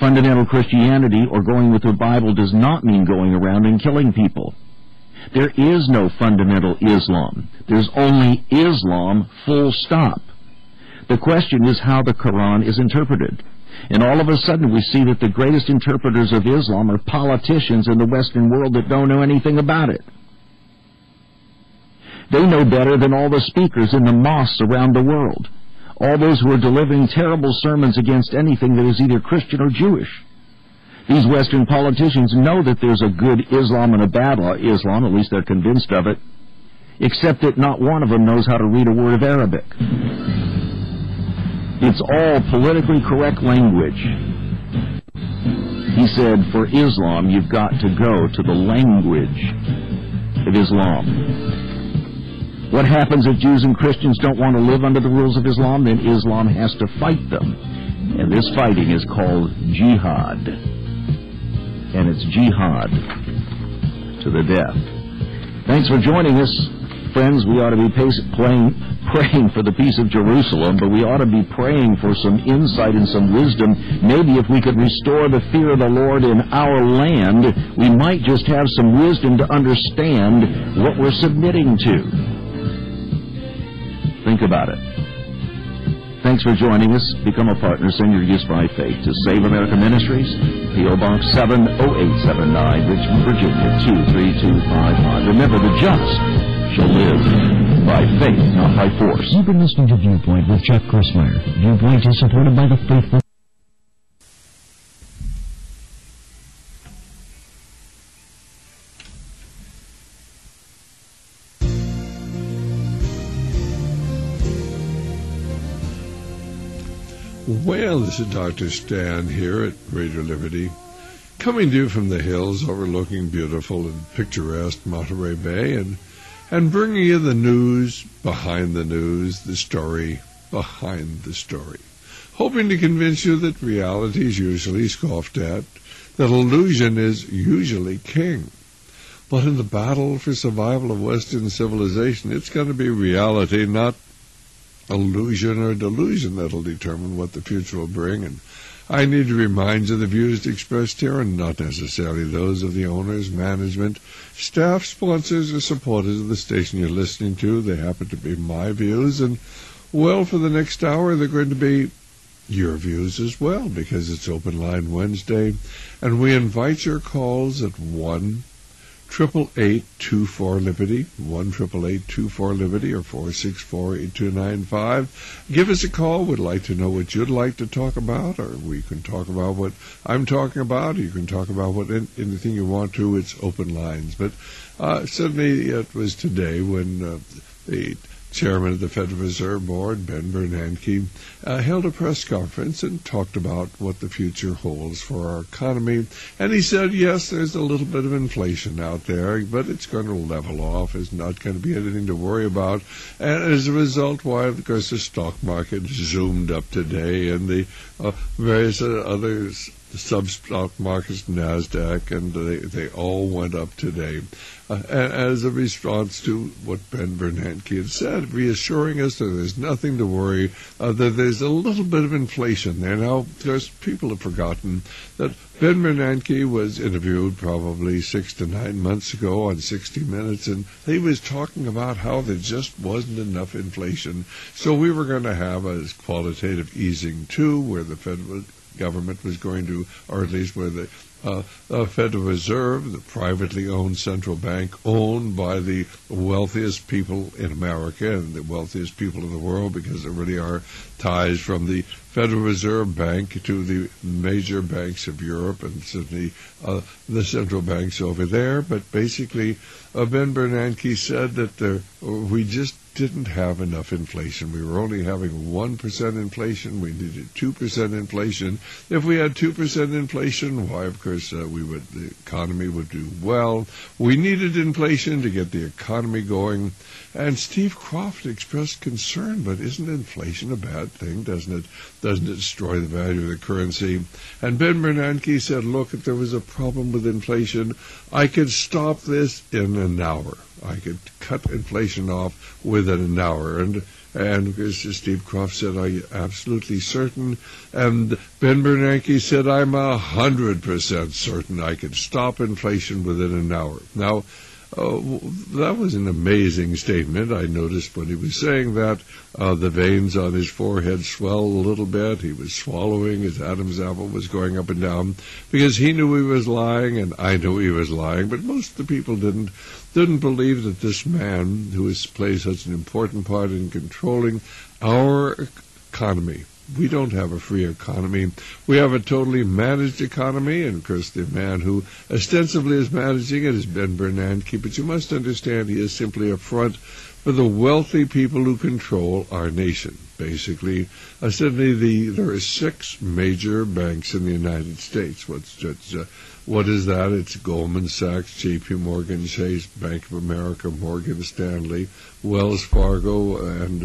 Fundamental Christianity, or going with the Bible, does not mean going around and killing people. There is no fundamental Islam. There's only Islam, full stop. The question is how the Quran is interpreted. And all of a sudden we see that the greatest interpreters of Islam are politicians in the Western world that don't know anything about it. They know better than all the speakers in the mosques around the world, all those who are delivering terrible sermons against anything that is either Christian or Jewish. These Western politicians know that there's a good Islam and a bad Islam, at least they're convinced of it, except that not one of them knows how to read a word of Arabic. It's all politically correct language. He said, for Islam, you've got to go to the language of Islam. What happens if Jews and Christians don't want to live under the rules of Islam? Then Islam has to fight them. And this fighting is called jihad. And it's jihad to the death. Thanks for joining us. Friends, we ought to be praying for the peace of Jerusalem, but we ought to be praying for some insight and some wisdom. Maybe if we could restore the fear of the Lord in our land, we might just have some wisdom to understand what we're submitting to. Think about it. Thanks for joining us. Become a partner. Send your gifts by faith to Save America Ministries, P.O. Box 70879, Richmond, Virginia 23255. Remember, the just shall live by faith, not by force. You've been listening to Viewpoint with Chuck Crismier. Viewpoint is supported by the faithful. Well, this is Dr. Stan here at Radio Liberty, coming to you from the hills overlooking beautiful and picturesque Monterey Bay, and bringing you the news behind the news, the story behind the story, hoping to convince you that reality is usually scoffed at, that illusion is usually king. But in the battle for survival of Western civilization, it's going to be reality, not illusion or delusion, that'll determine what the future will bring. And I need to remind you the views expressed here are not necessarily those of the owners, management, staff, sponsors, or supporters of the station you're listening to. They happen to be my views, and, well, for the next hour, they're going to be your views as well, because it's Open Line Wednesday, and we invite your calls at 1-888-24-LIBERTY, 1-888-24-LIBERTY, or 464-8295. Give us a call. We'd like to know what you'd like to talk about, or we can talk about what I'm talking about, or you can talk about anything you want to. It's open lines. But certainly it was today when the Chairman of the Federal Reserve Board, Ben Bernanke, held a press conference and talked about what the future holds for our economy. And he said, yes, there's a little bit of inflation out there, but it's going to level off. There's not going to be anything to worry about. And as a result, why, of course, the stock market zoomed up today, and the various other sub-stock markets, NASDAQ, and they all went up today. As a response to what Ben Bernanke had said, reassuring us that there's nothing to worry, that there's a little bit of inflation there. Now, of course, people have forgotten that Ben Bernanke was interviewed probably 6 to 9 months ago on 60 Minutes, and he was talking about how there just wasn't enough inflation. So we were going to have a qualitative easing too, where the federal government was going to, or at least where the Federal Reserve, the privately owned central bank, owned by the wealthiest people in America and the wealthiest people in the world, because there really are ties from the Federal Reserve Bank to the major banks of Europe and certainly the central banks over there. But basically, Ben Bernanke said that we just didn't have enough inflation. We were only having 1% inflation. We needed 2% inflation. If we had 2% inflation, why, of course, the economy would do well. We needed inflation to get the economy going. And Steve Croft expressed concern, but isn't inflation a bad thing? Doesn't it destroy the value of the currency? And Ben Bernanke said, look, if there was a problem with inflation, I could stop this in an hour. I could cut inflation off within an hour. And And of course, Steve Croft said, "Are you absolutely certain?" And Ben Bernanke said, "I'm 100% certain I can stop inflation within an hour." Now, that was an amazing statement. I noticed when he was saying that, the veins on his forehead swelled a little bit. He was swallowing. His Adam's apple was going up and down because he knew he was lying, and I knew he was lying. But most of the people didn't believe that this man, who has played such an important part in controlling our economy. We don't have a free economy. We have a totally managed economy, and of course the man who ostensibly is managing it is Ben Bernanke, but you must understand he is simply a front for the wealthy people who control our nation. Basically, suddenly there are 6 major banks in the United States. What is that? It's Goldman Sachs, J.P. Morgan Chase, Bank of America, Morgan Stanley, Wells Fargo,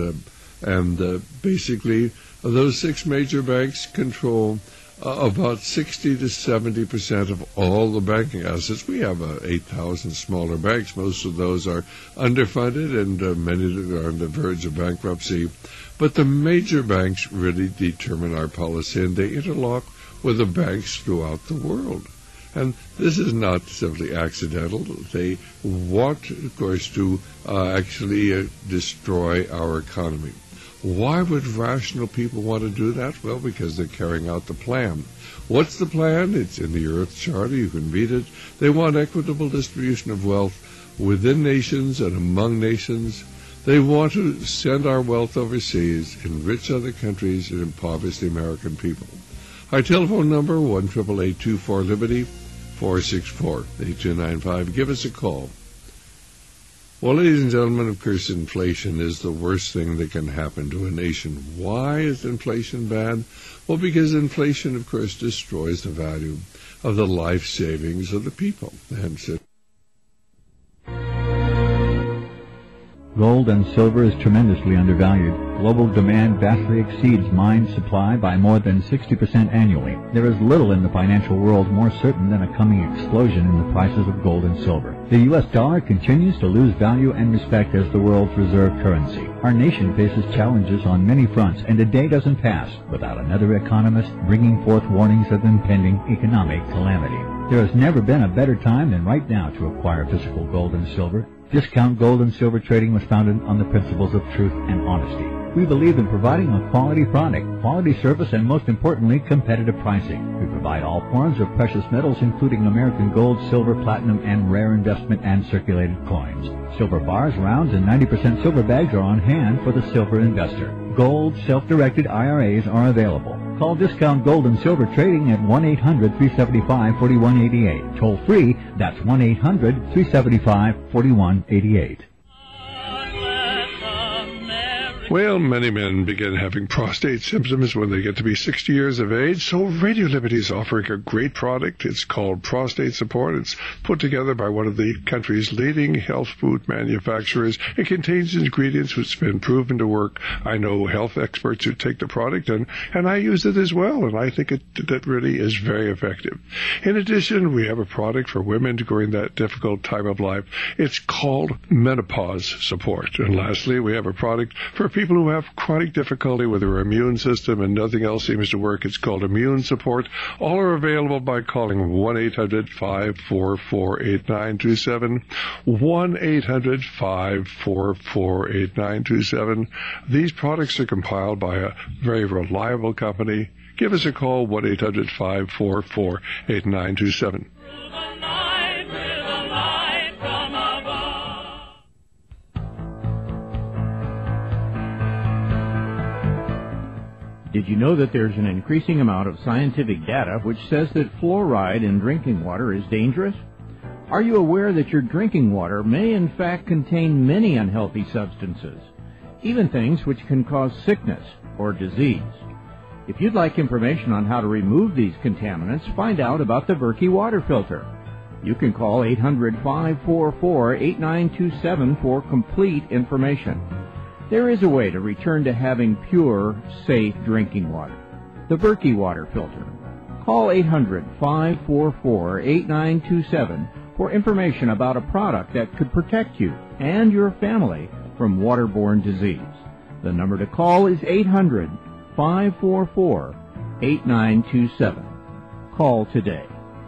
and basically those 6 major banks control about 60 to 70% of all the banking assets. We have 8,000 smaller banks. Most of those are underfunded, and many are on the verge of bankruptcy. But the major banks really determine our policy, and they interlock with the banks throughout the world. And this is not simply accidental. They want, of course, to actually destroy our economy. Why would rational people want to do that? Well, because they're carrying out the plan. What's the plan? It's in the Earth Charter. You can read it. They want equitable distribution of wealth within nations and among nations. They want to send our wealth overseas, enrich other countries, and impoverish the American people. Our telephone number, 1-888-24-LIBERTY, 464-8295. Give us a call. Well, ladies and gentlemen, of course, inflation is the worst thing that can happen to a nation. Why is inflation bad? Well, because inflation, of course, destroys the value of the life savings of the people. And so gold and silver is tremendously undervalued. Global demand vastly exceeds mine supply by more than 60% annually. There is little in the financial world more certain than a coming explosion in the prices of gold and silver. The U.S. dollar continues to lose value and respect as the world's reserve currency. Our nation faces challenges on many fronts, and a day doesn't pass without another economist bringing forth warnings of impending economic calamity. There has never been a better time than right now to acquire physical gold and silver. Discount Gold and Silver Trading was founded on the principles of truth and honesty. We believe in providing a quality product, quality service, and most importantly, competitive pricing. We provide all forms of precious metals, including American gold, silver, platinum, and rare investment and circulated coins. Silver bars, rounds, and 90% silver bags are on hand for the silver investor. Gold, self-directed IRAs are available. Call Discount Gold and Silver Trading at 1-800-375-4188. Toll free, that's 1-800-375-4188. Well, many men begin having prostate symptoms when they get to be 60 years of age, so Radio Liberty is offering a great product. It's called Prostate Support. It's put together by one of the country's leading health food manufacturers. It contains ingredients which have been proven to work. I know health experts who take the product, and I use it as well, and I think that really is very effective. In addition, we have a product for women during that difficult time of life. It's called Menopause Support. And lastly, we have a product for people who have chronic difficulty with their immune system and nothing else seems to work. It's called Immune Support. All are available by calling 1-800-544-8927, 1-800-544-8927. These products are compiled by a very reliable company. Give us a call, 1-800-544-8927. Did you know that there's an increasing amount of scientific data which says that fluoride in drinking water is dangerous? Are you aware that your drinking water may in fact contain many unhealthy substances, even things which can cause sickness or disease? If you'd like information on how to remove these contaminants, find out about the Berkey water filter. You can call 800-544-8927 for complete information. There is a way to return to having pure, safe drinking water. The Berkey water filter. Call 800-544-8927 for information about a product that could protect you and your family from waterborne disease. The number to call is 800-544-8927. Call today.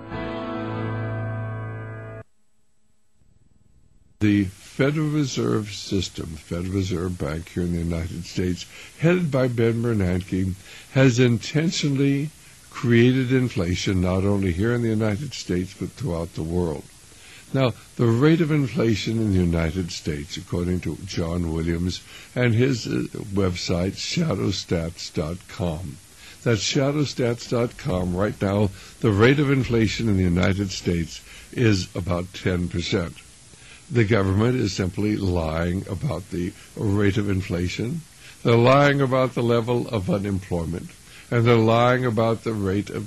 The Federal Reserve System, Federal Reserve Bank here in the United States, headed by Ben Bernanke, has intentionally created inflation not only here in the United States but throughout the world. Now, the rate of inflation in the United States, according to John Williams and his website, shadowstats.com. That's shadowstats.com. Right now, the rate of inflation in the United States is about 10%. The government is simply lying about the rate of inflation. They're lying about the level of unemployment. And they're lying about the rate of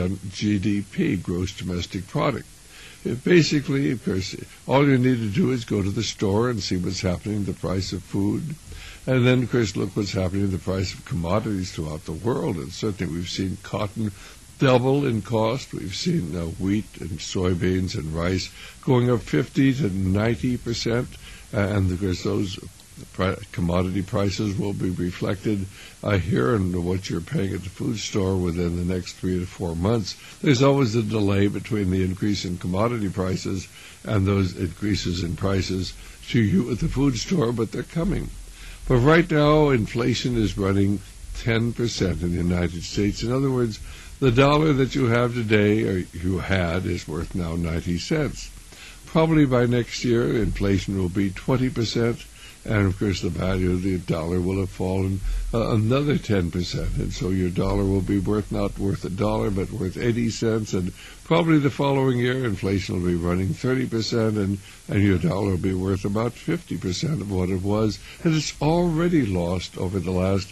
GDP, gross domestic product. Basically, of course, all you need to do is go to the store and see what's happening to the price of food. And then, of course, look what's happening to the price of commodities throughout the world. And certainly we've seen cotton double in cost. We've seen wheat and soybeans and rice going up 50 to 90%. And, of course, those commodity prices will be reflected here in what you're paying at the food store within the next 3 to 4 months. There's always a delay between the increase in commodity prices and those increases in prices to you at the food store, but they're coming. But right now, inflation is running 10% in the United States. In other words, the dollar that you have today, or you had, is worth now 90 cents. Probably by next year, inflation will be 20%. And, of course, the value of the dollar will have fallen another 10%. And so your dollar will be not worth $1, but worth 80 cents. And probably the following year, inflation will be running 30%, and your dollar will be worth about 50% of what it was. And it's already lost over the last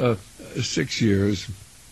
6 years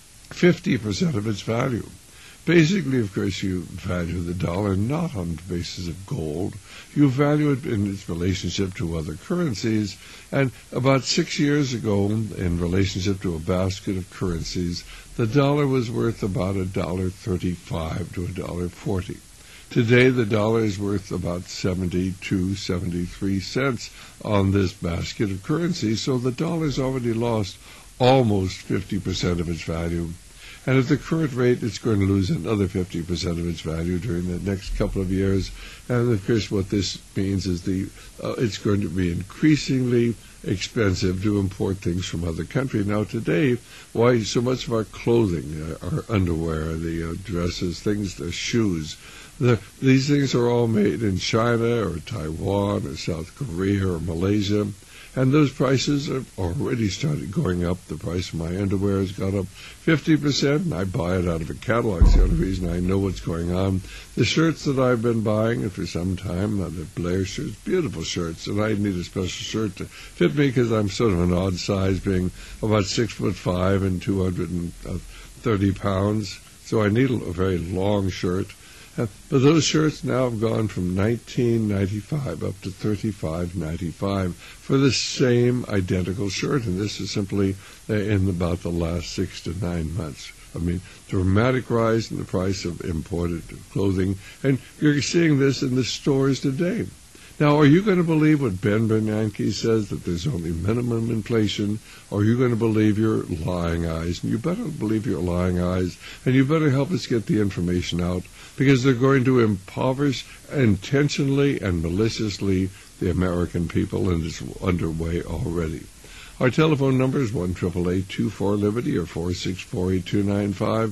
50% of its value. Basically, of course, you value the dollar not on the basis of gold. You value it in its relationship to other currencies. And about 6 years ago, in relationship to a basket of currencies, the dollar was worth about $1.35 to $1.40. Today, the dollar is worth about 72, 73 cents on this basket of currencies. So the dollar's already lost almost 50% of its value. And at the current rate, it's going to lose another 50% of its value during the next couple of years. And, of course, what this means is it's going to be increasingly expensive to import things from other countries. Now, today, why so much of our clothing, our underwear, the dresses, things, the shoes, these things are all made in China or Taiwan or South Korea or Malaysia. And those prices have already started going up. The price of my underwear has gone up 50%, and I buy it out of a catalog. It's the only reason I know what's going on. The shirts that I've been buying for some time, the Blair shirts, beautiful shirts, and I need a special shirt to fit me because I'm sort of an odd size, being about 6'5" and 230 pounds. So I need a very long shirt. But those shirts now have gone from $19.95 up to $35.95 for the same identical shirt, and this is simply in about the last 6 to 9 months. I mean, dramatic rise in the price of imported clothing, and you're seeing this in the stores today. Now, are you going to believe what Ben Bernanke says, that there's only minimum inflation, or are you going to believe your lying eyes? And you better believe your lying eyes, and you better help us get the information out, because they're going to impoverish intentionally and maliciously the American people, and it's underway already. Our telephone number is 1-888-24-LIBERTY or 464-8295.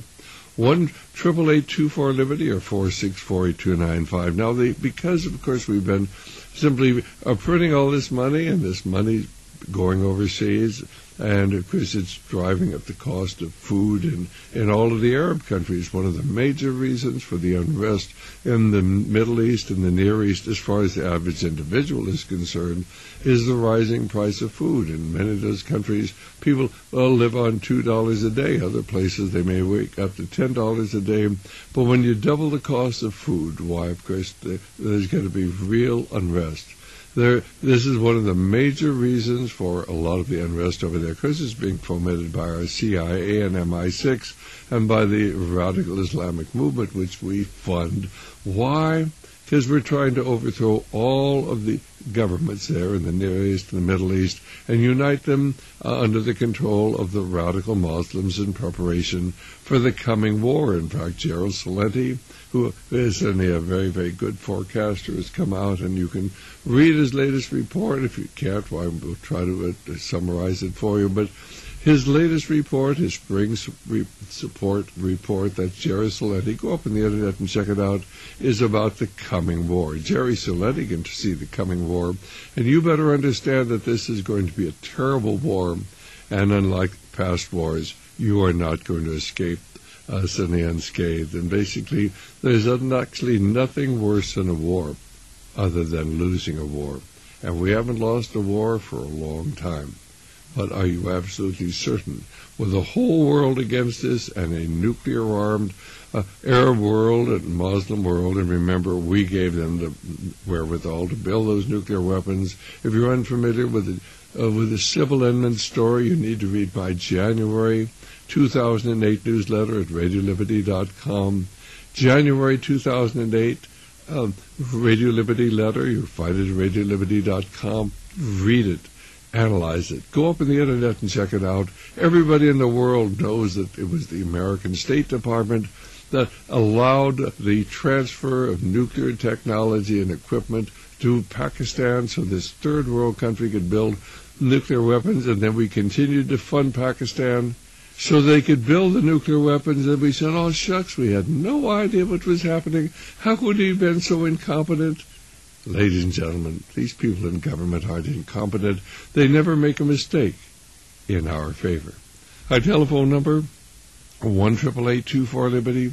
1-888-24-LIBERTY or 464-8295. Now, because, of course, we've been simply printing all this money, and this money going overseas, and, of course, it's driving up the cost of food in all of the Arab countries. One of the major reasons for the unrest in the Middle East and the Near East, as far as the average individual is concerned, is the rising price of food. In many of those countries, people live on $2 a day. Other places, they may wake up to $10 a day. But when you double the cost of food, why, of course, there's going to be real unrest. This is one of the major reasons for a lot of the unrest over there, because it's being fomented by our CIA and MI6 and by the radical Islamic movement, which we fund. Why? because we're trying to overthrow all of the governments there in the Near East and the Middle East and unite them under the control of the radical Muslims in preparation for the coming war. In fact, Gerald Celente, who is certainly a very, very good forecaster, has come out, and you can read his latest report. If you can't, well, we'll try to summarize it for you. But his latest report, his spring support report, that's Jerry Celente, go up on the internet and check it out, is about the coming war. Jerry Celente can see the coming war, and you better understand that this is going to be a terrible war, and unlike past wars, you are not going to escape suddenly unscathed. And basically, there's actually nothing worse than a war other than losing a war. And we haven't lost a war for a long time. But are you absolutely certain, with the whole world against us and a nuclear-armed Arab world and Muslim world, and remember, we gave them the wherewithal to build those nuclear weapons. If you're unfamiliar with the Civil Enmity story, you need to read my January 2008 newsletter at RadioLiberty.com. January 2008 Radio Liberty letter. You'll find it at RadioLiberty.com. Read it. Analyze it. Go up on the internet and check it out. Everybody in the world knows that it was the American State Department that allowed the transfer of nuclear technology and equipment to Pakistan so this third world country could build nuclear weapons, and then we continued to fund Pakistan so they could build the nuclear weapons, and we said, oh, shucks, we had no idea what was happening. How could we have been so incompetent? Ladies and gentlemen, these people in government aren't incompetent. They never make a mistake in our favor. Our telephone number, 1-888-24-LIBERTY,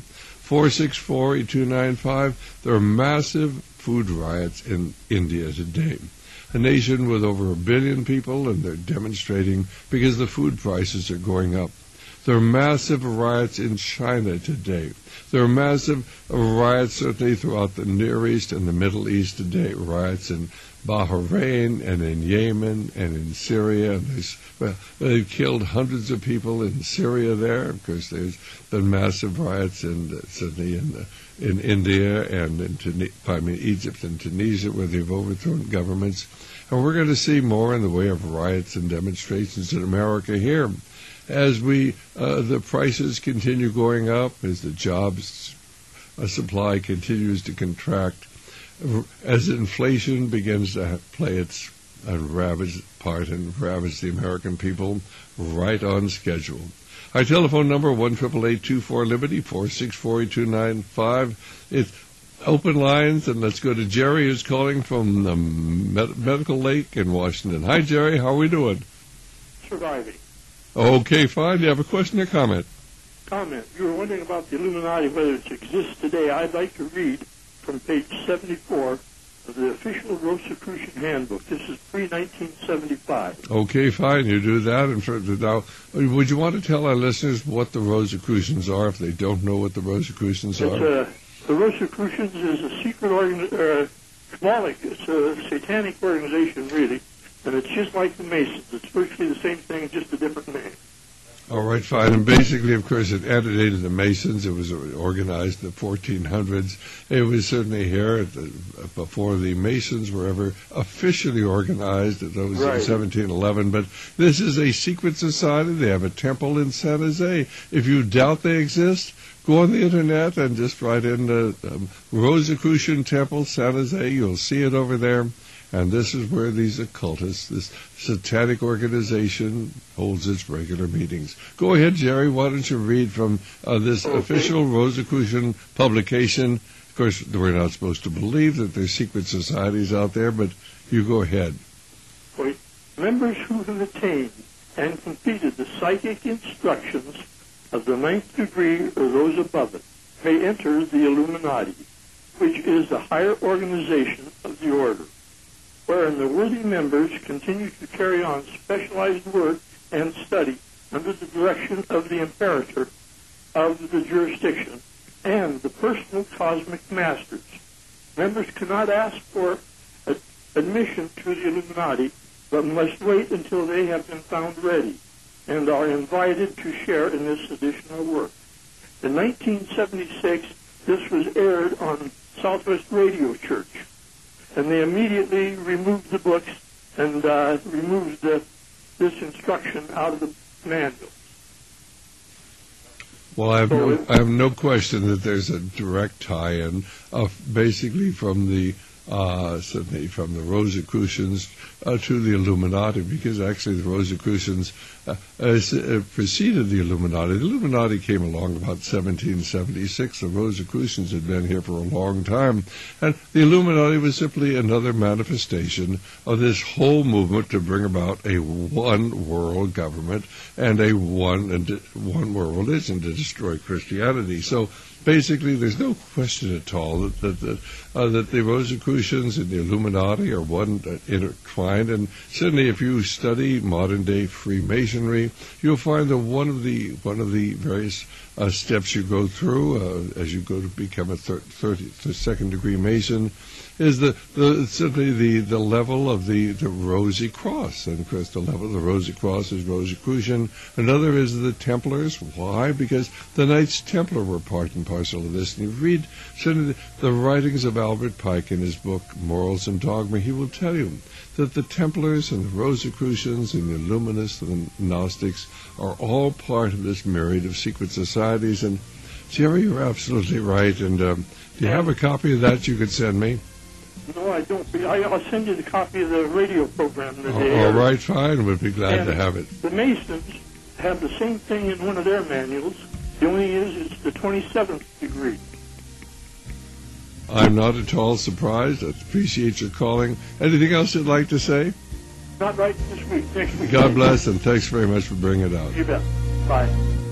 464-8295. There are massive food riots in India today, a nation with over 1 billion people, and they're demonstrating because the food prices are going up. There are massive riots in China today. There are massive riots certainly throughout the Near East and the Middle East today. Riots in Bahrain and in Yemen and in Syria. And they've killed hundreds of people in Syria there. Of course, there's been massive riots certainly in India and in Egypt and Tunisia, where they've overthrown governments. And we're going to see more in the way of riots and demonstrations in America here, as the prices continue going up, as the jobs supply continues to contract, as inflation begins to play its ravage part and ravage the American people, right on schedule. Our telephone number, 1-888-24-LIBERTY, 464-8295. It's open lines, and let's go to Jerry, who's calling from the Medical Lake in Washington. Hi, Jerry. How are we doing? Surviving. Okay, fine. Do you have a question or comment? Comment. You were wondering about the Illuminati, whether it exists today. I'd like to read from page 74 of the official Rosicrucian Handbook. This is pre-1975. Okay, fine. You do that. And now, would you want to tell our listeners what the Rosicrucians are if they don't know what the Rosicrucians are? The Rosicrucians is a secret it's a satanic organization, really. And it's just like the Masons. It's virtually the same thing, just a different name. All right, fine. And basically, of course, it antedated the Masons. It was organized in the 1400s. It was certainly here before the Masons were ever officially organized. That was in 1711. But this is a secret society. They have a temple in San Jose. If you doubt they exist, go on the internet and just write in the Rosicrucian Temple, San Jose. You'll see it over there. And this is where these occultists, this satanic organization, holds its regular meetings. Go ahead, Jerry. Why don't you read from this official Rosicrucian publication? Of course, we're not supposed to believe that there's secret societies out there, but you go ahead. Members who have attained and completed the psychic instructions of the 9th degree or those above it may enter the Illuminati, which is the higher organization of the order, wherein the worthy members continue to carry on specialized work and study under the direction of the imperator of the jurisdiction and the personal cosmic masters. Members cannot ask for admission to the Illuminati, but must wait until they have been found ready and are invited to share in this additional work. In 1976, this was aired on Southwest Radio Church. And they immediately removed the books and removed this instruction out of the manual. Well, I have no question that there's a direct tie-in basically from the certainly from the Rosicrucians to the Illuminati, because actually the Rosicrucians preceded the Illuminati. The Illuminati came along about 1776. The Rosicrucians had been here for a long time, and the Illuminati was simply another manifestation of this whole movement to bring about a one world government and a one world religion to destroy Christianity. So basically, there's no question at all that the Rosicrucians and the Illuminati are intertwined. And certainly, if you study modern-day Freemasonry, you'll find that one of the various steps you go through as you go to become a second-degree Mason is simply the level of the Rosy Cross. And of course, the level of the Rosy Cross is Rosicrucian. Another is the Templars. Why? Because the Knights Templar were part and parcel of this. And you read certainly the writings of Albert Pike in his book Morals and Dogma, he will tell you that the Templars and the Rosicrucians and the Illuminists and the Gnostics are all part of this myriad of secret societies. And Jerry, you're absolutely right. And do you have a copy of that you could send me? No, I don't. I'll send you the copy of the radio program today. All right, fine. We'd be glad to have it. The Masons have the same thing in one of their manuals. The only thing is it's the 27th degree. I'm not at all surprised. I appreciate your calling. Anything else you'd like to say? Not right this week. Next week. God bless, and thanks very much for bringing it out. You bet. Bye.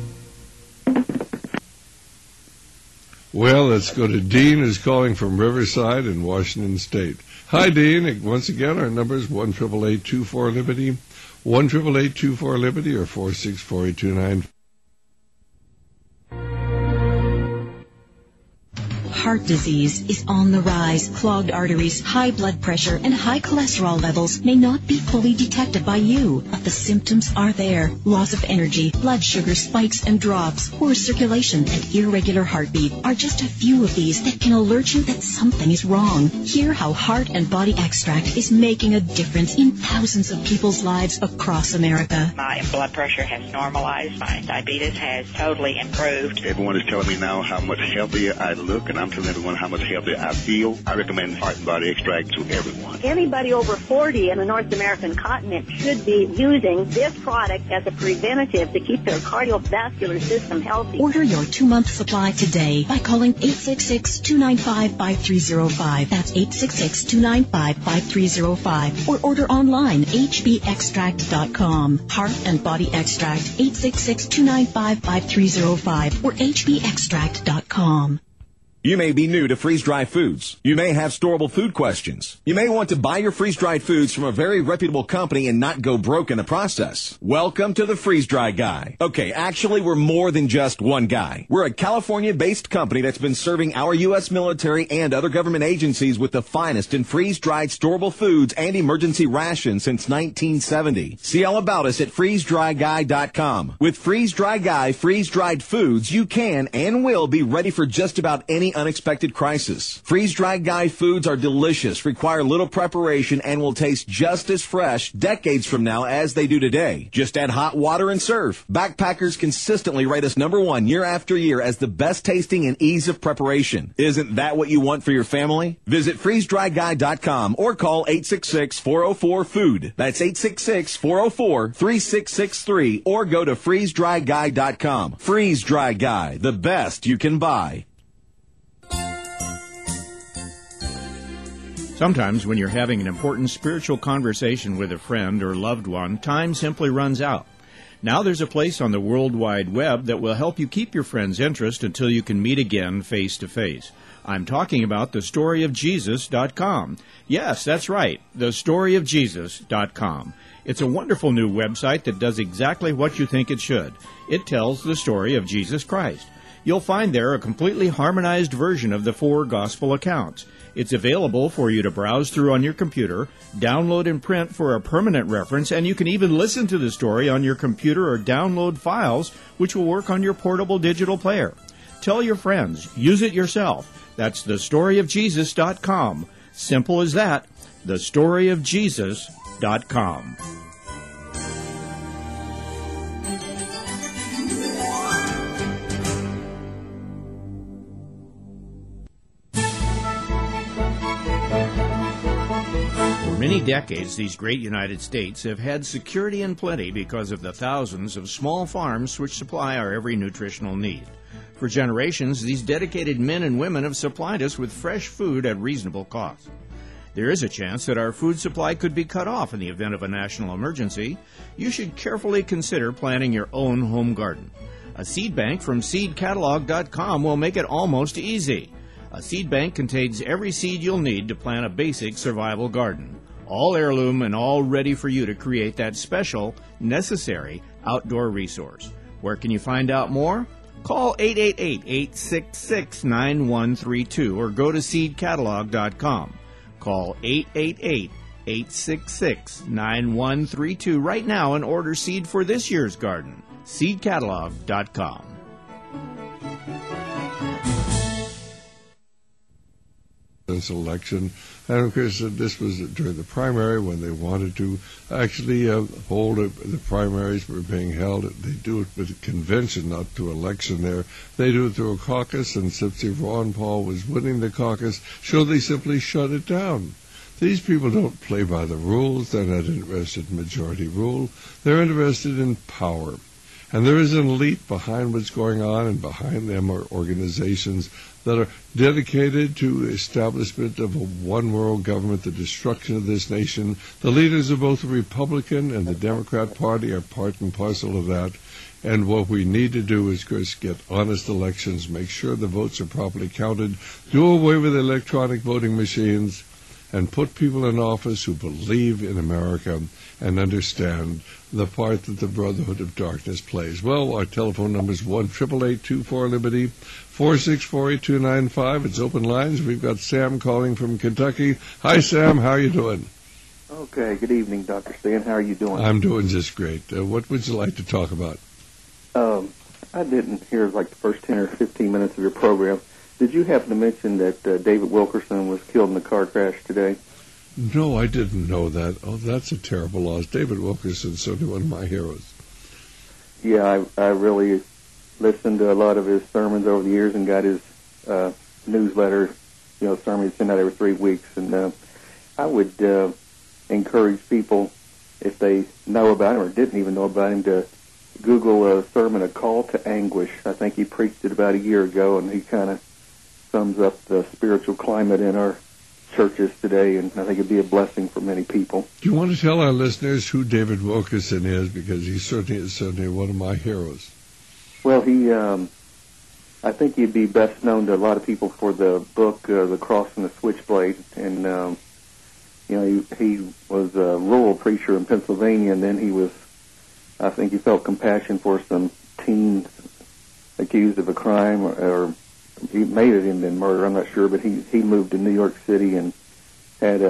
Well, let's go to Dean, who's calling from Riverside in Washington State. Hi, Dean. Once again, our number is 1-888-24-LIBERTY, 1-888-24-LIBERTY, or 464-8295. Heart disease is on the rise. Clogged arteries, high blood pressure, and high cholesterol levels may not be fully detected by you, but the symptoms are there. Loss of energy, blood sugar spikes and drops, poor circulation, and irregular heartbeat are just a few of these that can alert you that something is wrong. Hear how Heart and Body Extract is making a difference in thousands of people's lives across America. My blood pressure has normalized. My diabetes has totally improved. Everyone is telling me now how much healthier I look, and I'm telling everyone how much healthier I feel. I recommend Heart and Body Extract to everyone. Anybody over 40 in the North American continent should be using this product as a preventative to keep their cardiovascular system healthy. Order your 2-month supply today by calling 866-295-5305. That's 866-295-5305. Or order online, hbextract.com. Heart and Body Extract, 866-295-5305 or hbextract.com. You may be new to freeze-dried foods. You may have storable food questions. You may want to buy your freeze-dried foods from a very reputable company and not go broke in the process. Welcome to the Freeze-Dry Guy. Okay, actually, we're more than just one guy. We're a California-based company that's been serving our U.S. military and other government agencies with the finest in freeze-dried storable foods and emergency rations since 1970. See all about us at freezedryguy.com. With Freeze-Dry Guy freeze-dried foods, you can and will be ready for just about any unexpected crisis. Freeze-Dry Guy foods are delicious, require little preparation, and will taste just as fresh decades from now as they do today. Just add hot water and serve. Backpackers consistently rate us #1 year after year as the best tasting and ease of preparation. Isn't that what you want for your family? Visit freezedryguy.com or call 866-404-FOOD. That's 866-404-3663 or go to freezedryguy.com. Freeze-Dry Guy, the best you can buy. Sometimes when you're having an important spiritual conversation with a friend or loved one, time simply runs out. Now there's a place on the World Wide Web that will help you keep your friend's interest until you can meet again face to face. I'm talking about thestoryofjesus.com. Yes, that's right, thestoryofjesus.com. It's a wonderful new website that does exactly what you think it should. It tells the story of Jesus Christ. You'll find there a completely harmonized version of the 4 gospel accounts. It's available for you to browse through on your computer, download and print for a permanent reference, and you can even listen to the story on your computer or download files, which will work on your portable digital player. Tell your friends. Use it yourself. That's thestoryofjesus.com. Simple as that. thestoryofjesus.com. For many decades, these great United States have had security and plenty because of the thousands of small farms which supply our every nutritional need. For generations, these dedicated men and women have supplied us with fresh food at reasonable cost. There is a chance that our food supply could be cut off in the event of a national emergency. You should carefully consider planting your own home garden. A seed bank from seedcatalog.com will make it almost easy. A seed bank contains every seed you'll need to plant a basic survival garden. All heirloom and all ready for you to create that special, necessary outdoor resource. Where can you find out more? Call 888-866-9132 or go to seedcatalog.com. Call 888-866-9132 right now and order seed for this year's garden. seedcatalog.com. This election, and of course this was during the primary when they wanted to actually hold the primaries were being held. They do it with a convention, not through election there. They do it through a caucus, and since Ron Paul was winning the caucus, so they simply shut it down. These people don't play by the rules. They're not interested in majority rule. They're interested in power. And there is an elite behind what's going on, and behind them are organizations that are dedicated to establishment of a one-world government, the destruction of this nation. The leaders of both the Republican and the Democrat Party are part and parcel of that. And what we need to do is, Chris, get honest elections, make sure the votes are properly counted, do away with electronic voting machines, and put people in office who believe in America and understand the part that the Brotherhood of Darkness plays. Well, our telephone number is 1-888-24-LIBERTY, 464-8295. It's open lines. We've got Sam calling from Kentucky. Hi, Sam. How are you doing? Okay. Good evening, Dr. Stan. How are you doing? I'm doing just great. What would you like to talk about? I didn't hear like the first 10 or 15 minutes of your program. Did you happen to mention that David Wilkerson was killed in a car crash today? No, I didn't know that. Oh, that's a terrible loss. David Wilkerson's certainly one of my heroes. Yeah, I really listened to a lot of his sermons over the years and got his newsletter, sermon he sent out every 3 weeks. And I would encourage people, if they know about him or didn't even know about him, to Google a sermon, A Call to Anguish. I think he preached it about a year ago, and he kind of sums up the spiritual climate in our churches today, and I think it'd be a blessing for many people. Do you want to tell our listeners who David Wilkerson is? Because he certainly is one of my heroes. Well, I think he'd be best known to a lot of people for the book, The Cross and the Switchblade, and he was a rural preacher in Pennsylvania, and then I think he felt compassion for some teens accused of a crime, or he may have even been murdered, I'm not sure, but he moved to New York City and had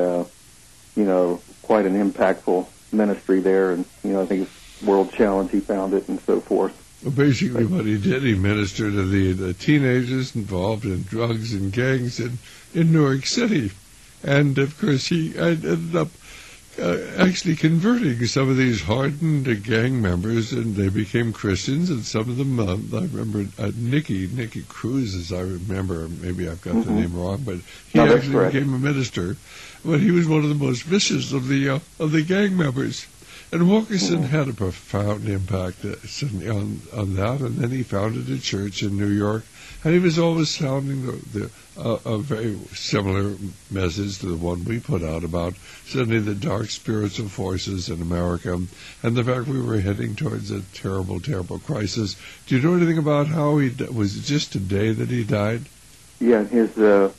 quite an impactful ministry there, and I think it's World Challenge he founded and so forth. Well, basically what he did, he ministered to the teenagers involved in drugs and gangs in New York City, and of course he ended up actually converting some of these hardened gang members, and they became Christians, and some of them, I remember Nicky Cruz, as I remember, maybe I've got the name wrong, but he actually became a minister, but he was one of the most vicious of the gang members. And Wilkerson had a profound impact on that, and then he founded a church in New York, and he was always sounding a very similar message to the one we put out about certainly the dark spiritual forces in America, and the fact we were heading towards a terrible, terrible crisis. Do you know anything about how was it just today that he died? Yeah, his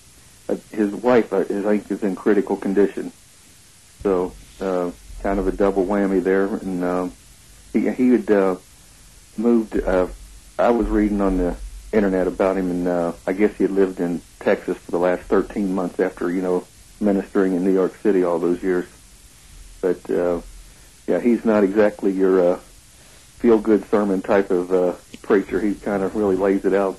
wife, I think, is in critical condition. So, kind of a double whammy there, and he had moved. I was reading on the internet about him, and I guess he had lived in Texas for the last 13 months after ministering in New York City all those years. But he's not exactly your feel-good sermon type of preacher. He kind of really lays it out.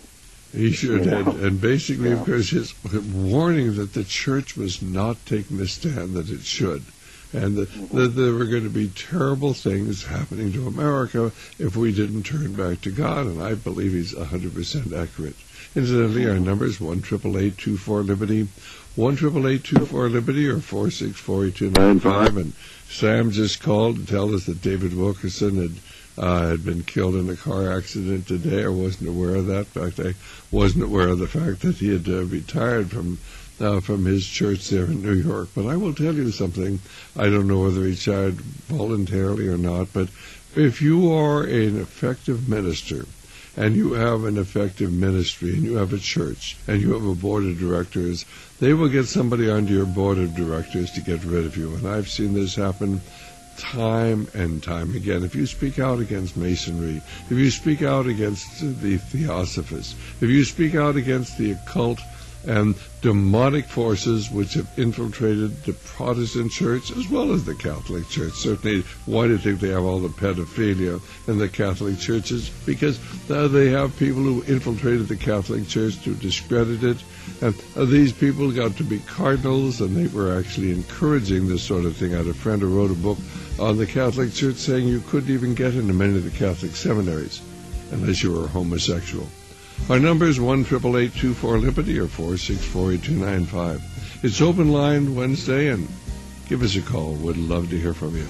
He should, You know? and basically, Yeah. of course, his warning that the church was not taking the stand that it should, and that there were going to be terrible things happening to America if we didn't turn back to God, and I believe he's 100% accurate. Incidentally, our number is 1-888-24-LIBERTY, 1-888-24-LIBERTY, or 464-8295, and Sam just called to tell us that David Wilkerson had been killed in a car accident today. I wasn't aware of that. In fact, I wasn't aware of the fact that he had retired from his church there in New York. But I will tell you something. I don't know whether he retired voluntarily or not, but if you are an effective minister, and you have an effective ministry, and you have a church, and you have a board of directors, they will get somebody onto your board of directors to get rid of you. And I've seen this happen time and time again. If you speak out against Masonry, if you speak out against the Theosophists, if you speak out against the occult and demonic forces which have infiltrated the Protestant church as well as the Catholic church. Certainly, why do you think they have all the pedophilia in the Catholic churches? Because they have people who infiltrated the Catholic church to discredit it. And these people got to be cardinals, and they were actually encouraging this sort of thing. I had a friend who wrote a book on the Catholic church saying you couldn't even get into many of the Catholic seminaries unless you were homosexual. Our number is 1-888-24-LIBERTY or 464-8295. It's open line Wednesday, and give us a call. We'd love to hear from you.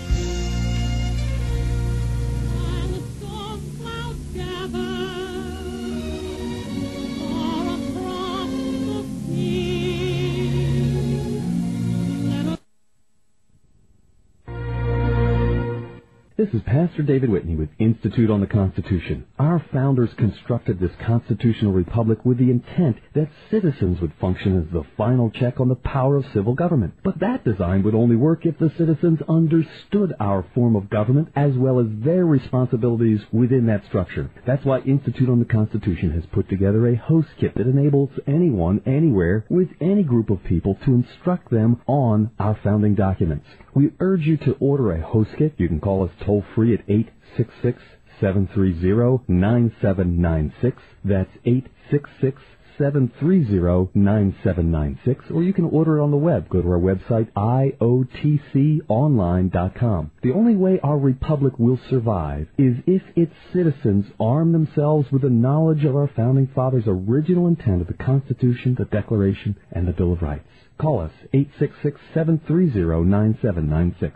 This is Pastor David Whitney with Institute on the Constitution. Our founders constructed this constitutional republic with the intent that citizens would function as the final check on the power of civil government. But that design would only work if the citizens understood our form of government as well as their responsibilities within that structure. That's why Institute on the Constitution has put together a host kit that enables anyone, anywhere, with any group of people to instruct them on our founding documents. We urge you to order a host kit. You can call us toll-free at 866-730-9796. That's 866-730-9796. Or you can order it on the web. Go to our website, iotconline.com. The only way our republic will survive is if its citizens arm themselves with the knowledge of our founding fathers' original intent of the Constitution, the Declaration, and the Bill of Rights. Call us, 866-730-9796.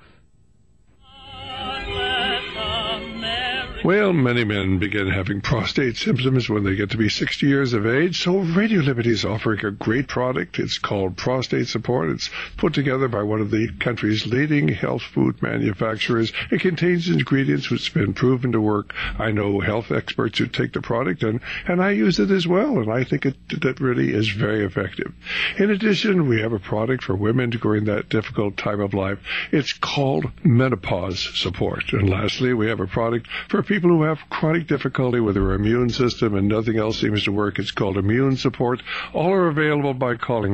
Well, many men begin having prostate symptoms when they get to be 60 years of age, so Radio Liberty is offering a great product. It's called Prostate Support. It's put together by one of the country's leading health food manufacturers. It contains ingredients which have been proven to work. I know health experts who take the product, and I use it as well, and I think that really is very effective. In addition, we have a product for women during that difficult time of life. It's called Menopause Support. And lastly, we have a product for people who have chronic difficulty with their immune system and nothing else seems to work. It's called Immune Support. All are available by calling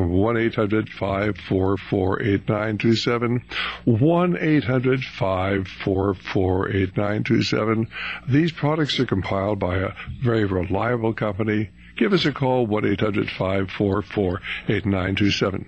1-800-544-8927, 1-800-544-8927. These products are compiled by a very reliable company. Give us a call, 1-800-544-8927.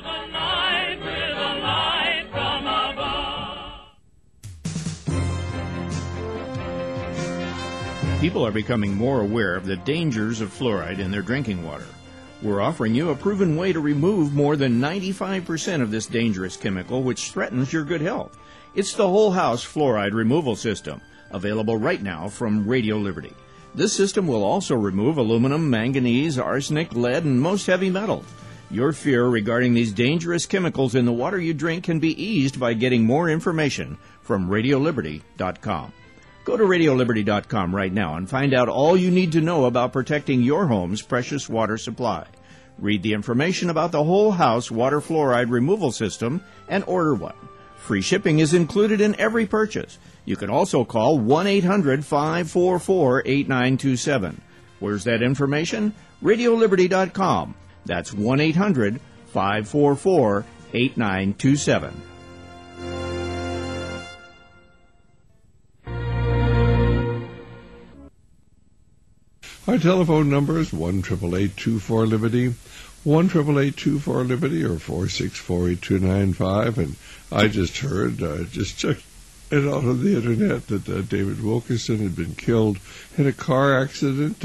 People are becoming more aware of the dangers of fluoride in their drinking water. We're offering you a proven way to remove more than 95% of this dangerous chemical which threatens your good health. It's the Whole House Fluoride Removal System, available right now from Radio Liberty. This system will also remove aluminum, manganese, arsenic, lead, and most heavy metals. Your fear regarding these dangerous chemicals in the water you drink can be eased by getting more information from RadioLiberty.com. Go to RadioLiberty.com right now and find out all you need to know about protecting your home's precious water supply. Read the information about the Whole House Water Fluoride Removal System and order one. Free shipping is included in every purchase. You can also call 1-800-544-8927. Where's that information? RadioLiberty.com. That's 1-800-544-8927. My telephone number is 1-888-24-LIBERTY, 1-888-24-LIBERTY, or 464-8295. And I just heard, just checked it out on the internet, that David Wilkerson had been killed in a car accident.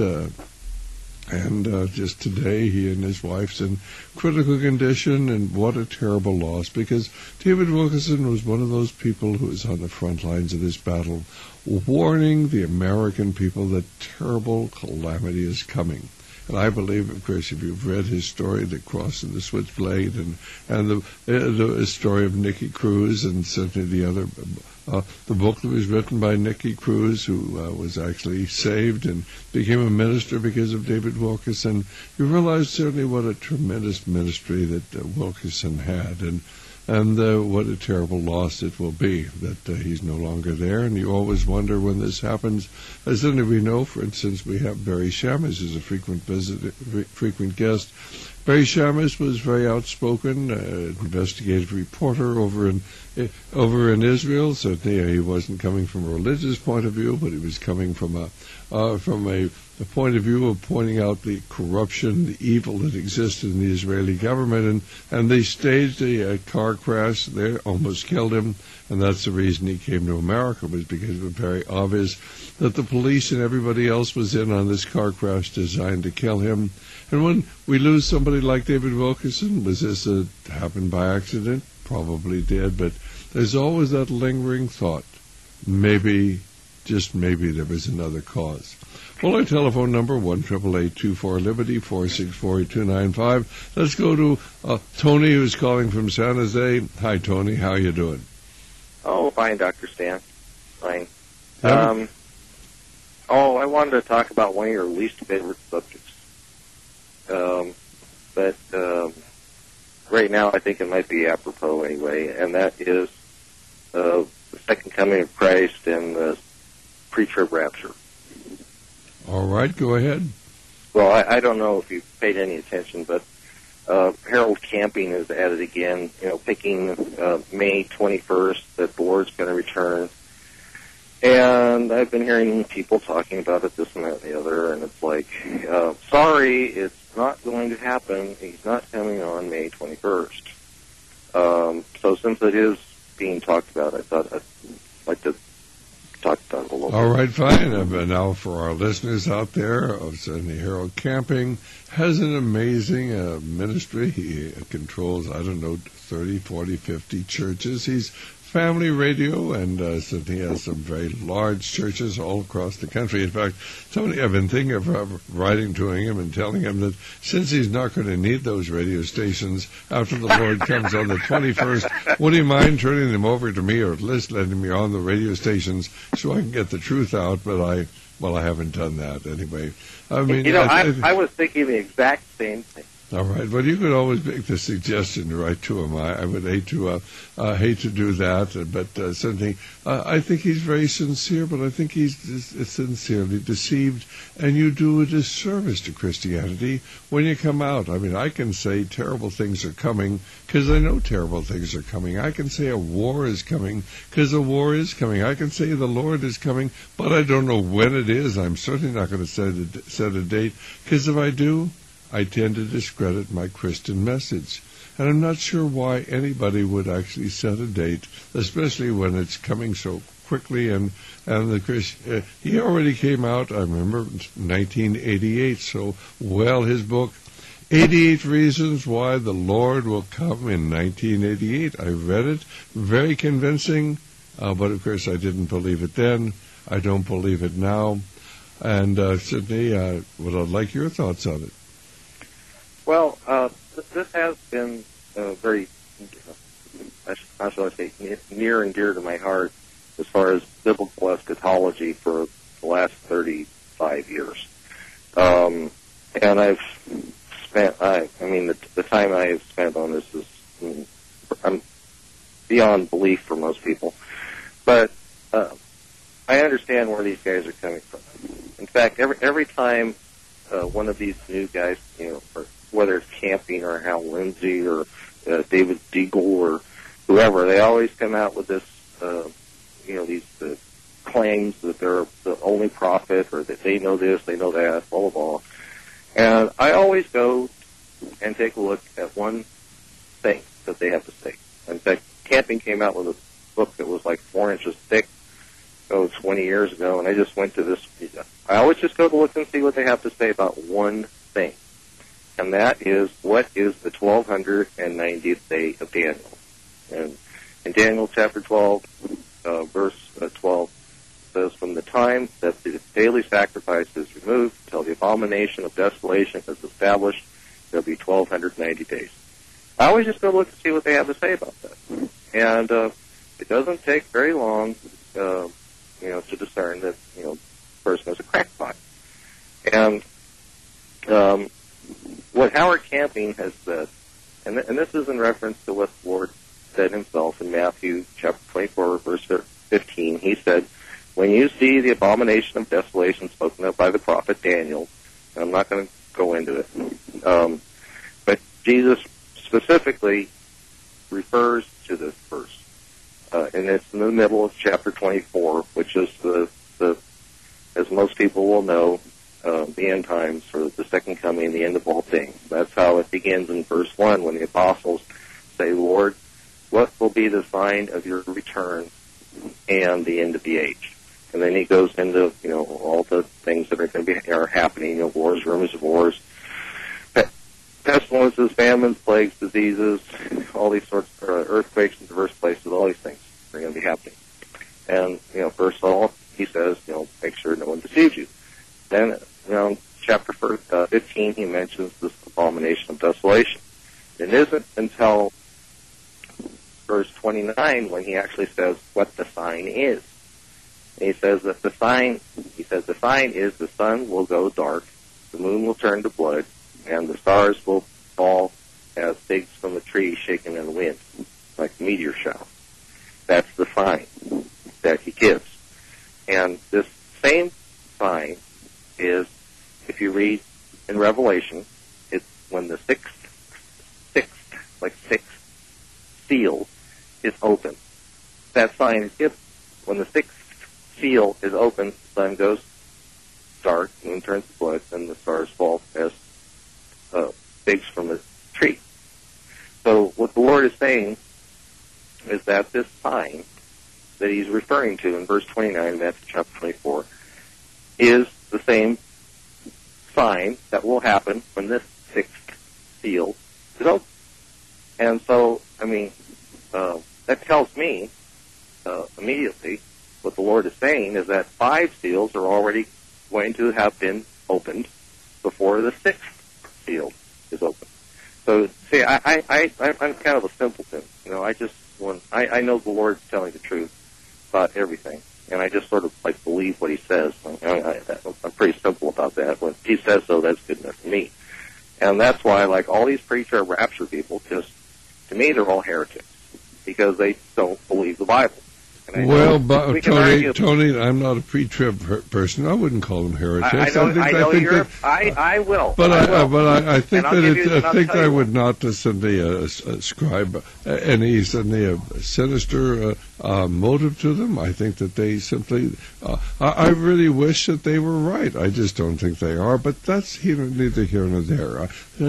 And just today, he and his wife's in critical condition, and what a terrible loss, because David Wilkerson was one of those people who was on the front lines of this battle, warning the American people that terrible calamity is coming. And I believe, of course, if you've read his story, The Cross and the Switchblade, and the story of Nicky Cruz, and certainly the other, the book that was written by Nicky Cruz, who was actually saved and became a minister because of David Wilkerson, you realize certainly what a tremendous ministry that Wilkerson had, and what a terrible loss it will be that he's no longer there. And you always wonder when this happens. As certainly we know, for instance, we have Barry Shamus as a frequent guest. Barry Shamus was very outspoken, investigative reporter over in Israel. Certainly, he wasn't coming from a religious point of view, but he was coming from a point of view of pointing out the corruption, the evil that existed in the Israeli government, and they staged a car crash. They almost killed him, and that's the reason he came to America, was because it was very obvious that the police and everybody else was in on this car crash designed to kill him. And when we lose somebody like David Wilkerson, was this happened by accident? Probably did, but there's always that lingering thought, maybe, just maybe, there was another cause. Well, our telephone number, 1-888-24-LIBERTY, 464-8295. Let's go to Tony, who's calling from San Jose. Hi, Tony. How you doing? Oh, fine, Dr. Stan. Fine. Yeah. I wanted to talk about one of your least favorite subjects. But right now I think it might be apropos anyway, and that is the second coming of Christ and the pre-trib rapture. All right, go ahead. Well, I don't know if you've paid any attention, but Harold Camping is at it again, picking May 21st that the Lord's going to return. And I've been hearing people talking about it, this and that and the other, and it's like, sorry, it's not going to happen. He's not coming on May 21st. So since it is being talked about, I thought I'd like to talk about it a little bit. All right, fine. But now for our listeners out there, certainly Harold Camping has an amazing ministry. He controls, 30, 40, 50 churches. He's family radio, and certainly has some very large churches all across the country. In fact, I've been thinking of writing to him and telling him that since he's not going to need those radio stations after the Lord comes on the 21st, would he mind turning them over to me, or at least letting me on the radio stations so I can get the truth out? But I haven't done that anyway. I mean, I was thinking the exact same thing. All right. Well, you could always make the suggestion to write to him. I would hate to do that, but certainly I think he's very sincere. But I think he's sincerely deceived, and you do a disservice to Christianity when you come out. I mean, I can say terrible things are coming because I know terrible things are coming. I can say a war is coming because a war is coming. I can say the Lord is coming, but I don't know when it is. I'm certainly not going to set a date, because if I do, I tend to discredit my Christian message. And I'm not sure why anybody would actually set a date, especially when it's coming so quickly. And he already came out, I remember, 1988. So, his book, 88 Reasons Why the Lord Will Come in 1988. I read it, very convincing, but of course I didn't believe it then. I don't believe it now. And Sydney, I'd like your thoughts on it. Well, this has been very, how shall I say, near and dear to my heart as far as biblical eschatology for the last 35 years. And I've spent, the time I have spent on this is beyond belief for most people. But I understand where these guys are coming from. In fact, every time one of these new guys, whether it's Camping or Hal Lindsey or David Deagle or whoever, they always come out with this, these claims that they're the only prophet, or that they know this, they know that, blah, blah, blah. And I always go and take a look at one thing that they have to say. In fact, Camping came out with a book that was like 4 inches thick, 20 years ago, and I just went to this. I always just go to look and see what they have to say about one thing, and that is, what is the 1290th day of Daniel? And in Daniel chapter 12, verse 12, says, from the time that the daily sacrifice is removed until the abomination of desolation is established, there'll be 1290 days. I always just go look to see what they have to say about that. And it doesn't take very long, to discern that, the person is a crackpot. And what Howard Camping has said, and this is in reference to what the Lord said himself in Matthew chapter 24, verse 15, he said, when you see the abomination of desolation spoken of by the prophet Daniel, and I'm not going to go into it, but Jesus specifically refers to this verse, and it's in the middle of chapter 24, which is the as most people will know, the end times, or the second coming, the end of all things. That's how it begins in verse 1, when the apostles say, Lord, what will be the sign of your return and the end of the age? And then he goes into, all the things that are going to be happening, wars, rumors of wars, pestilences, famines, plagues, diseases, all these sorts of earthquakes in diverse places, all these things are going to be happening. And, first of all, he says, make sure no one deceives you. Then, chapter 15, he mentions this abomination of desolation. It isn't until verse 29 when he actually says what the sign is. And he says that the sign is the sun will go dark, the moon will turn to blood, and the stars will fall as figs from a tree shaken in the wind, like a meteor shower. That's the sign that he gives. And this same sign is, if you read in Revelation, it's when the sixth seal is open. That sign is given. When the sixth seal is open, the sun goes dark, moon turns to blood, and the stars fall as figs from a tree. So what the Lord is saying is that this sign that he's referring to in verse 29 of Matthew chapter 24 is the same sign that will happen when this sixth seal is open. And so, that tells me immediately what the Lord is saying is that 5 seals are already going to have been opened before the 6th seal is open. So, see, I'm kind of a simpleton. I know the Lord's telling the truth about everything, and I just sort of believe what he says. I'm pretty simple about that. When he says so, that's good enough for me. And that's why, all these pre-trib rapture people, just, to me, they're all heretics, because they don't believe the Bible. Well, Tony, I'm not a pre-trib person. I wouldn't call them heretics. I will. But I think I would not simply ascribe any sinister motive to them. I think that they simply. I really wish that they were right. I just don't think they are. But that's neither here nor there.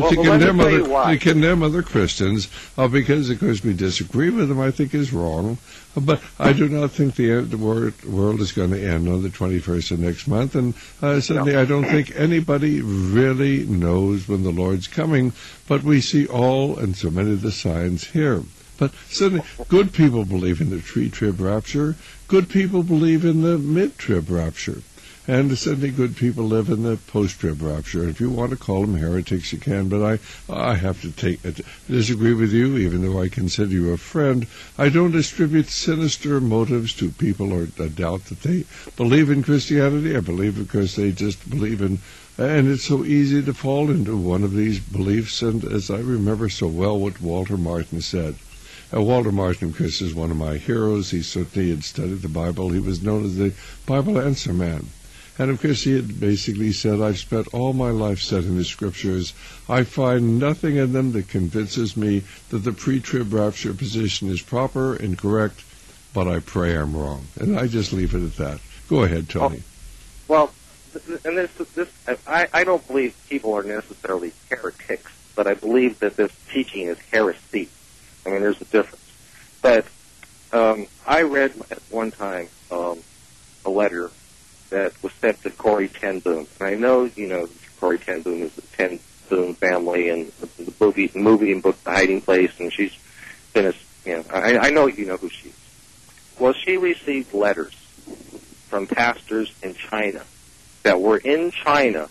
To condemn other Christians because, of course, we disagree with them, I think is wrong. But I do not think the world is going to end on the 21st of next month, and certainly I don't think anybody really knows when the Lord's coming, but we see all and so many of the signs here. But certainly good people believe in the pre-trib rapture, good people believe in the mid-trib rapture, and certainly good people live in the post-trib rapture. If you want to call them heretics, you can, but I have to disagree with you, even though I consider you a friend. I don't attribute sinister motives to people or doubt that they believe in Christianity. I believe because they just believe in, and it's so easy to fall into one of these beliefs, and as I remember so well what Walter Martin said. Walter Martin, of course, is one of my heroes. He certainly had studied the Bible. He was known as the Bible answer man. And, of course, he had basically said, I've spent all my life studying the Scriptures. I find nothing in them that convinces me that the pre-trib rapture position is proper and correct, but I pray I'm wrong. And I just leave it at that. Go ahead, Tony. Well, and I don't believe people are necessarily heretics, but I believe that this teaching is heresy. I mean, there's a difference. But I read at one time a letter that was sent to Corrie ten Boom. And I know, Corrie ten Boom is the Ten Boom family and the movie and book The Hiding Place, and she's been I know you know who she is. Well, she received letters from pastors in China that were in China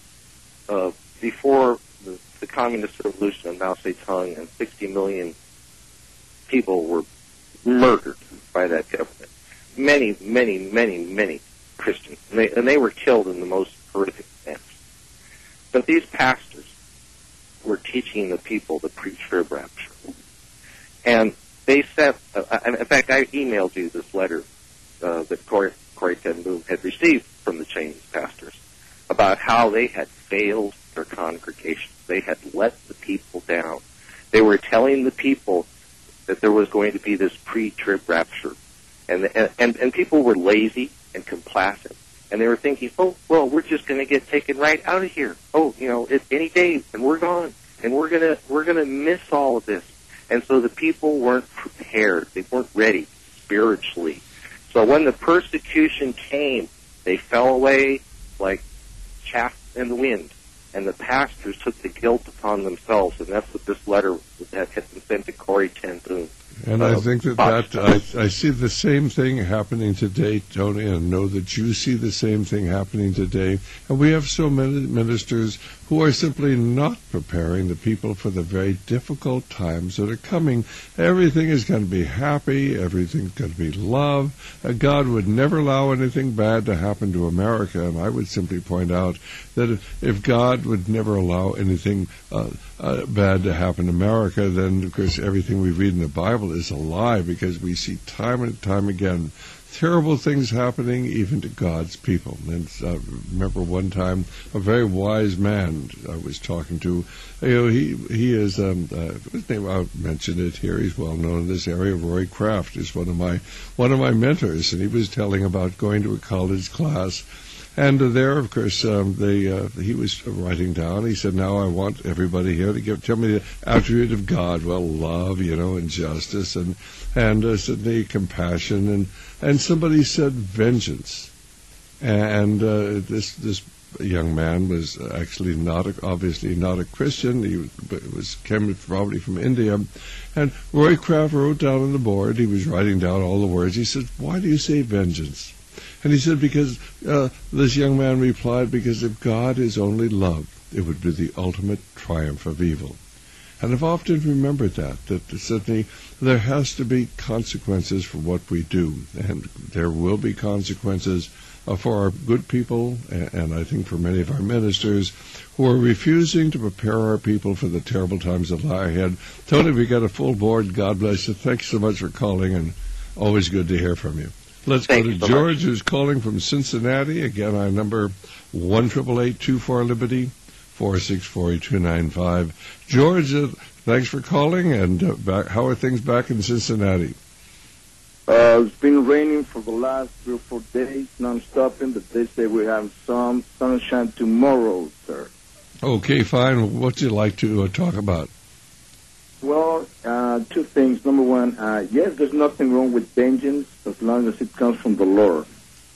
before the communist revolution of Mao Zedong, and 60 million people were murdered by that government. Many, many, many, many Christians. And they were killed in the most horrific manner. But these pastors were teaching the people the pre-trib rapture. And they sent, in fact, I emailed you this letter that Corrie ten Boom had received from the Chinese pastors about how they had failed their congregation. They had let the people down. They were telling the people that there was going to be this pre-trib rapture. And people were lazy and complacent. And they were thinking, oh, well, we're just going to get taken right out of here. Oh, it's any day, and we're gone. And we're gonna miss all of this. And so the people weren't prepared. They weren't ready spiritually. So when the persecution came, they fell away like chaff in the wind. And the pastors took the guilt upon themselves, and that's what this letter that had been sent to Corrie ten Boom. And I think I see the same thing happening today, Tony, and know that you see the same thing happening today. And we have so many ministers who are simply not preparing the people for the very difficult times that are coming. Everything is going to be happy. Everything's going to be love. God would never allow anything bad to happen to America. And I would simply point out that if God would never allow anything bad to happen to America, then, of course, everything we read in the Bible is a lie, because we see time and time again terrible things happening even to God's people. And remember one time a very wise man I was talking to. He is his name, I'll mention it here. He's well known in this area. Roy Kraft is one of my mentors, and he was telling about going to a college class. And there, of course, he was writing down. He said, "Now I want everybody here to tell me the attribute of God. Well, love, and justice, and certainly compassion, and somebody said vengeance." And this young man was actually obviously not a Christian. He came probably from India. And Roy Kraft wrote down on the board. He was writing down all the words. He said, "Why do you say vengeance?" And he said, because this young man replied, because if God is only love, it would be the ultimate triumph of evil. And I've often remembered that certainly there has to be consequences for what we do. And there will be consequences for our good people, and I think for many of our ministers who are refusing to prepare our people for the terrible times that lie ahead. Tony, we got a full board. God bless you. Thanks so much for calling, and always good to hear from you. Let's go to George, who's calling from Cincinnati. Again, our number 1-888-24-LIBERTY, 464-8295. George, thanks for calling, and how are things back in Cincinnati? It's been raining for the last 3 or 4 days, non-stopping, but they say we have some sunshine tomorrow, sir. Okay, fine. What'd you like to talk about? Well, 2 things. Number one, yes, there's nothing wrong with vengeance as long as it comes from the Lord.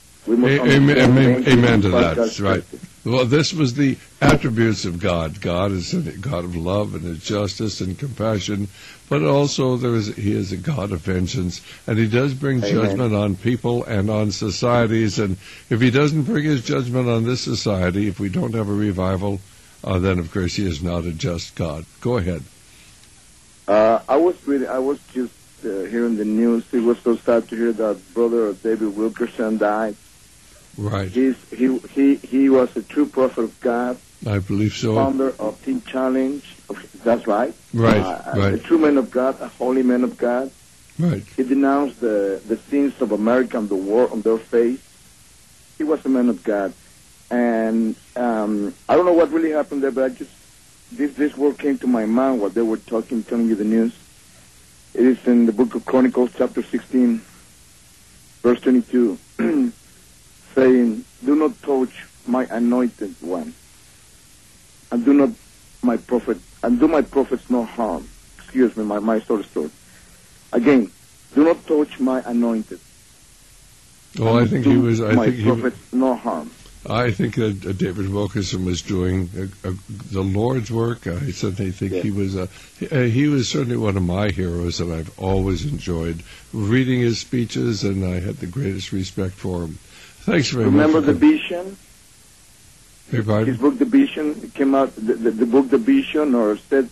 Amen to that. That's right. Well, this was the attributes of God. God is a God of love and of justice and compassion, but also He is a God of vengeance, and He does bring judgment on people and on societies. And if He doesn't bring His judgment on this society, if we don't have a revival, then of course He is not a just God. Go ahead. I was just hearing the news. It was so sad to hear that Brother David Wilkerson died. Right. He was a true prophet of God. I believe so. Founder of Teen Challenge. That's right. Right. Right. A true man of God, a holy man of God. Right. He denounced the sins of America and the war on their face. He was a man of God. And I don't know what really happened there, but this word came to my mind while they were telling you the news. It is in the book of Chronicles, chapter 16, verse 22. saying, "Do not touch my anointed one, and do my prophets no harm." Excuse me, my story. Again, do not touch my anointed. Well, I think he was. Prophets no harm. I think that David Wilkerson was doing the Lord's work. I certainly think he was certainly one of my heroes that I've always enjoyed reading his speeches, and I had the greatest respect for him. Thanks very much. Remember The Vision? Beg pardon? His book, The Vision, came out. The book, The Vision, or said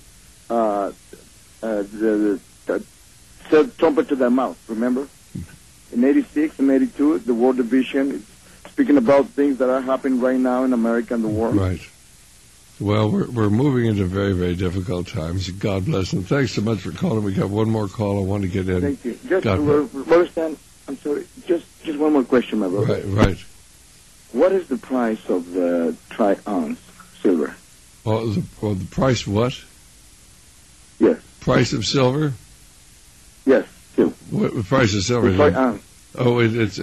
trumpet to their mouth. Remember? In 86 and 82, the word The Vision. Speaking about things that are happening right now in America and the world. Right. Well, we're moving into very, very difficult times. God bless them. Thanks so much for calling. We got one more call I want to get in. Thank you. Brother Stan, I'm sorry. Just one more question, my brother. Right. What is the price of the tri-ounce silver? The price what? Yes. Price of silver? Yes, silver. What the price of silver? The tri-ounce. Oh, it's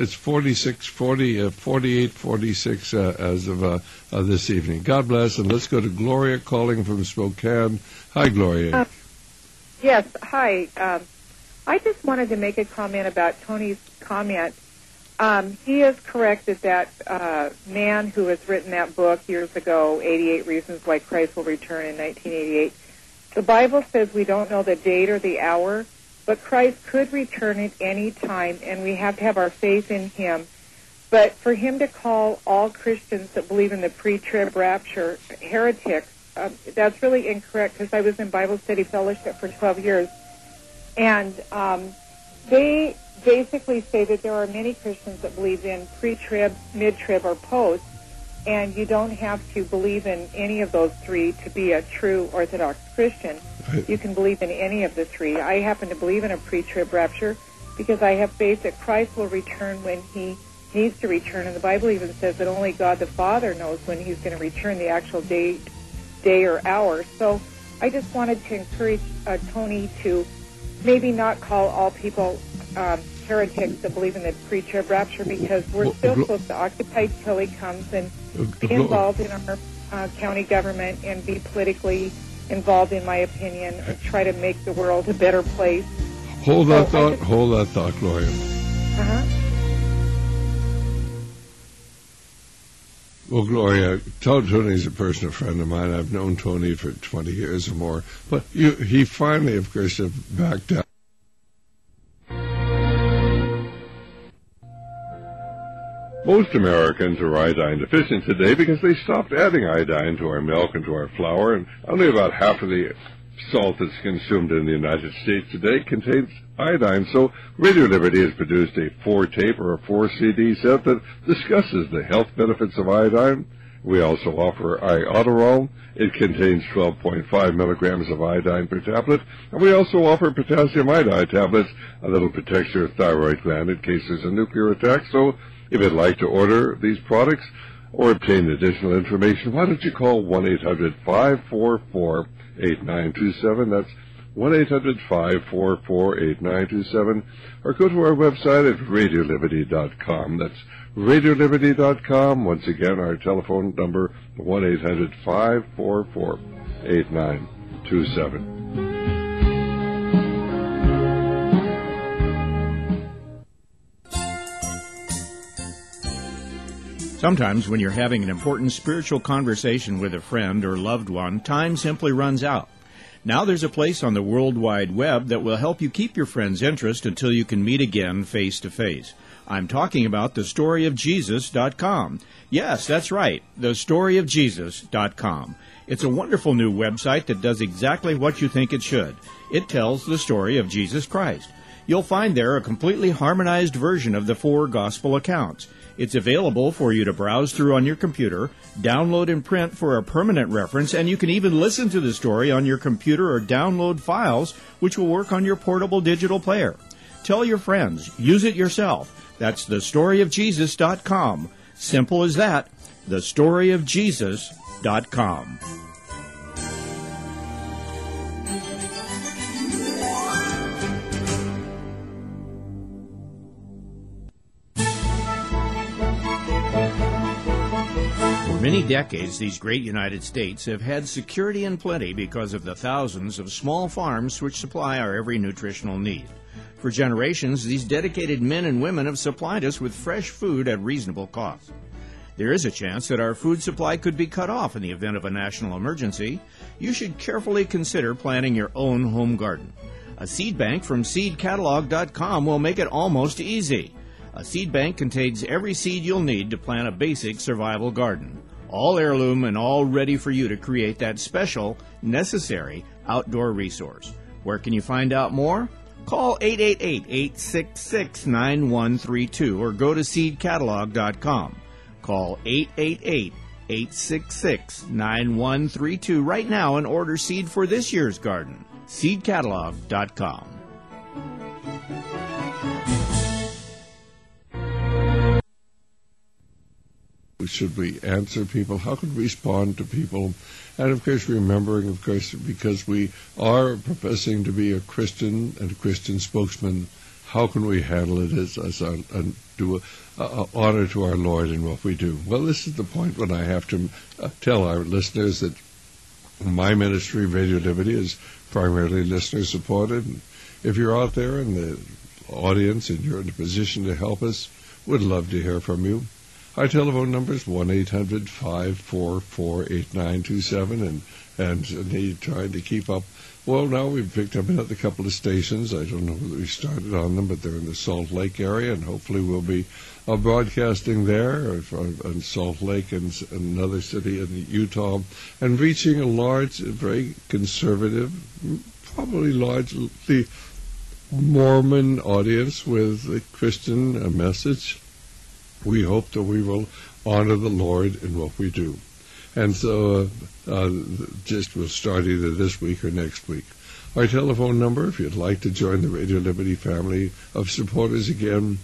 48.46 as of this evening. God bless, and let's go to Gloria calling from Spokane. Hi, Gloria. Yes, hi. I just wanted to make a comment about Tony's comment. He is correct that man who has written that book years ago, 88 Reasons Why Christ Will Return in 1988, the Bible says we don't know the date or the hour, but Christ could return at any time, and we have to have our faith in him. But for him to call all Christians that believe in the pre-trib rapture heretics, that's really incorrect, because I was in Bible Study Fellowship for 12 years. And they basically say that there are many Christians that believe in pre-trib, mid-trib, or post, and you don't have to believe in any of those three to be a true Orthodox Christian. You can believe in any of the three. I happen to believe in a pre-trib rapture because I have faith that Christ will return when he needs to return, and the Bible even says that only God the Father knows when he's going to return, the actual day or hour. So I just wanted to encourage Tony to maybe not call all people heretics that believe in the pre-trib rapture, because we're still supposed to occupy till he comes and be involved in our county government and be politically involved, in my opinion, and try to make the world a better place. Hold that thought, Gloria. Well, Gloria, Tony's a personal friend of mine. I've known Tony for 20 years or more. But he finally, of course, backed down. Most Americans are iodine deficient today because they stopped adding iodine to our milk and to our flour, and only about half of the salt that's consumed in the United States today contains iodine. So Radio Liberty has produced a 4-tape or a 4-CD set that discusses the health benefits of iodine. We also offer Iodoral. It contains 12.5 milligrams of iodine per tablet. And we also offer potassium iodide tablets that'll protect your thyroid gland in case there's a nuclear attack. So if you'd like to order these products or obtain additional information, why don't you call 1-800-544-8927. That's 1-800-544-8927. Or go to our website at RadioLiberty.com. That's RadioLiberty.com. Once again, our telephone number, 1-800-544-8927. Sometimes when you're having an important spiritual conversation with a friend or loved one, time simply runs out. Now there's a place on the World Wide Web that will help you keep your friend's interest until you can meet again face to face. I'm talking about thestoryofjesus.com. Yes, that's right, thestoryofjesus.com. It's a wonderful new website that does exactly what you think it should. It tells the story of Jesus Christ. You'll find there a completely harmonized version of the 4 gospel accounts. It's available for you to browse through on your computer, download and print for a permanent reference, and you can even listen to the story on your computer or download files, which will work on your portable digital player. Tell your friends. Use it yourself. That's thestoryofjesus.com. Simple as that. thestoryofjesus.com. many decades, these great United States have had security and plenty because of the thousands of small farms which supply our every nutritional need. For generations, these dedicated men and women have supplied us with fresh food at reasonable cost. There is a chance that our food supply could be cut off in the event of a national emergency. You should carefully consider planting your own home garden. A seed bank from seedcatalog.com will make it almost easy. A seed bank contains every seed you'll need to plant a basic survival garden. All heirloom and all ready for you to create that special, necessary outdoor resource. Where can you find out more? Call 888-866-9132 or go to seedcatalog.com. Call 888-866-9132 right now and order seed for this year's garden. seedcatalog.com. Should we answer people? How could we respond to people? And, of course, remembering, of course, because we are professing to be a Christian and a Christian spokesman, how can we handle it as do honor to our Lord in what we do? Well, this is the point when I have to tell our listeners that my ministry, Radio Liberty, is primarily listener-supported. If you're out there in the audience and you're in a position to help us, we'd love to hear from you. Our telephone number is 1-800-544-8927, and trying to keep up. Well, now we've picked up another couple of stations. I don't know whether we started on them, but they're in the Salt Lake area, and hopefully we'll be broadcasting there, in Salt Lake and another city in Utah, and reaching a large, very conservative, probably largely Mormon audience with a Christian message. We hope that we will honor the Lord in what we do. And so just we'll start either this week or next week. Our telephone number, if you'd like to join the Radio Liberty family of supporters again,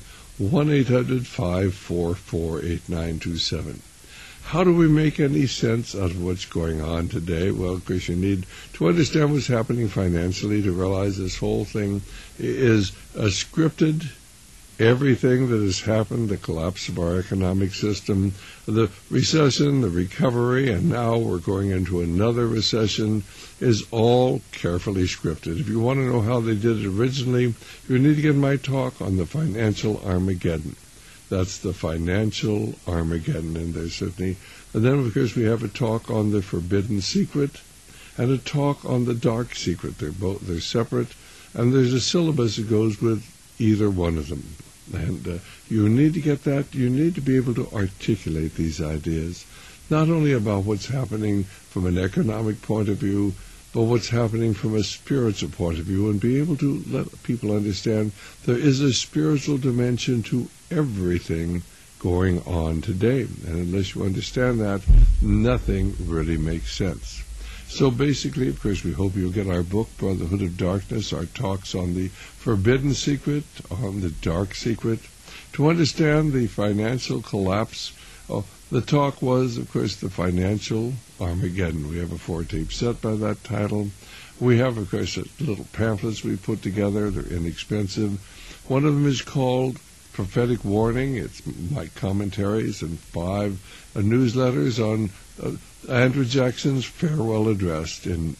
1-800-544-8927. How do we make any sense out of what's going on today? Well, of course, you need to understand what's happening financially to realize this whole thing is scripted. Everything that has happened, the collapse of our economic system, the recession, the recovery, and now we're going into another recession, is all carefully scripted. If you want to know how they did it originally, you need to get my talk on the financial Armageddon. That's the financial Armageddon, and there's certainly. And then, of course, we have a talk on the forbidden secret and a talk on the dark secret. They're separate, and there's a syllabus that goes with either one of them. And you need to get that. You need to be able to articulate these ideas, not only about what's happening from an economic point of view, but what's happening from a spiritual point of view, and be able to let people understand there is a spiritual dimension to everything going on today. And unless you understand that, nothing really makes sense. So basically, of course, we hope you'll get our book, Brotherhood of Darkness, our talks on the forbidden secret, on the dark secret, to understand the financial collapse. The talk was, of course, the financial Armageddon. We have a 4-tape set by that title. We have, of course, little pamphlets we put together. They're inexpensive. One of them is called Prophetic Warning. It's my commentaries and 5 newsletters on Andrew Jackson's farewell address in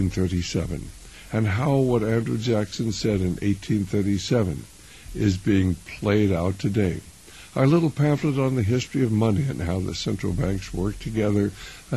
1837, and how what Andrew Jackson said in 1837 is being played out today. Our little pamphlet on the history of money and how the central banks work together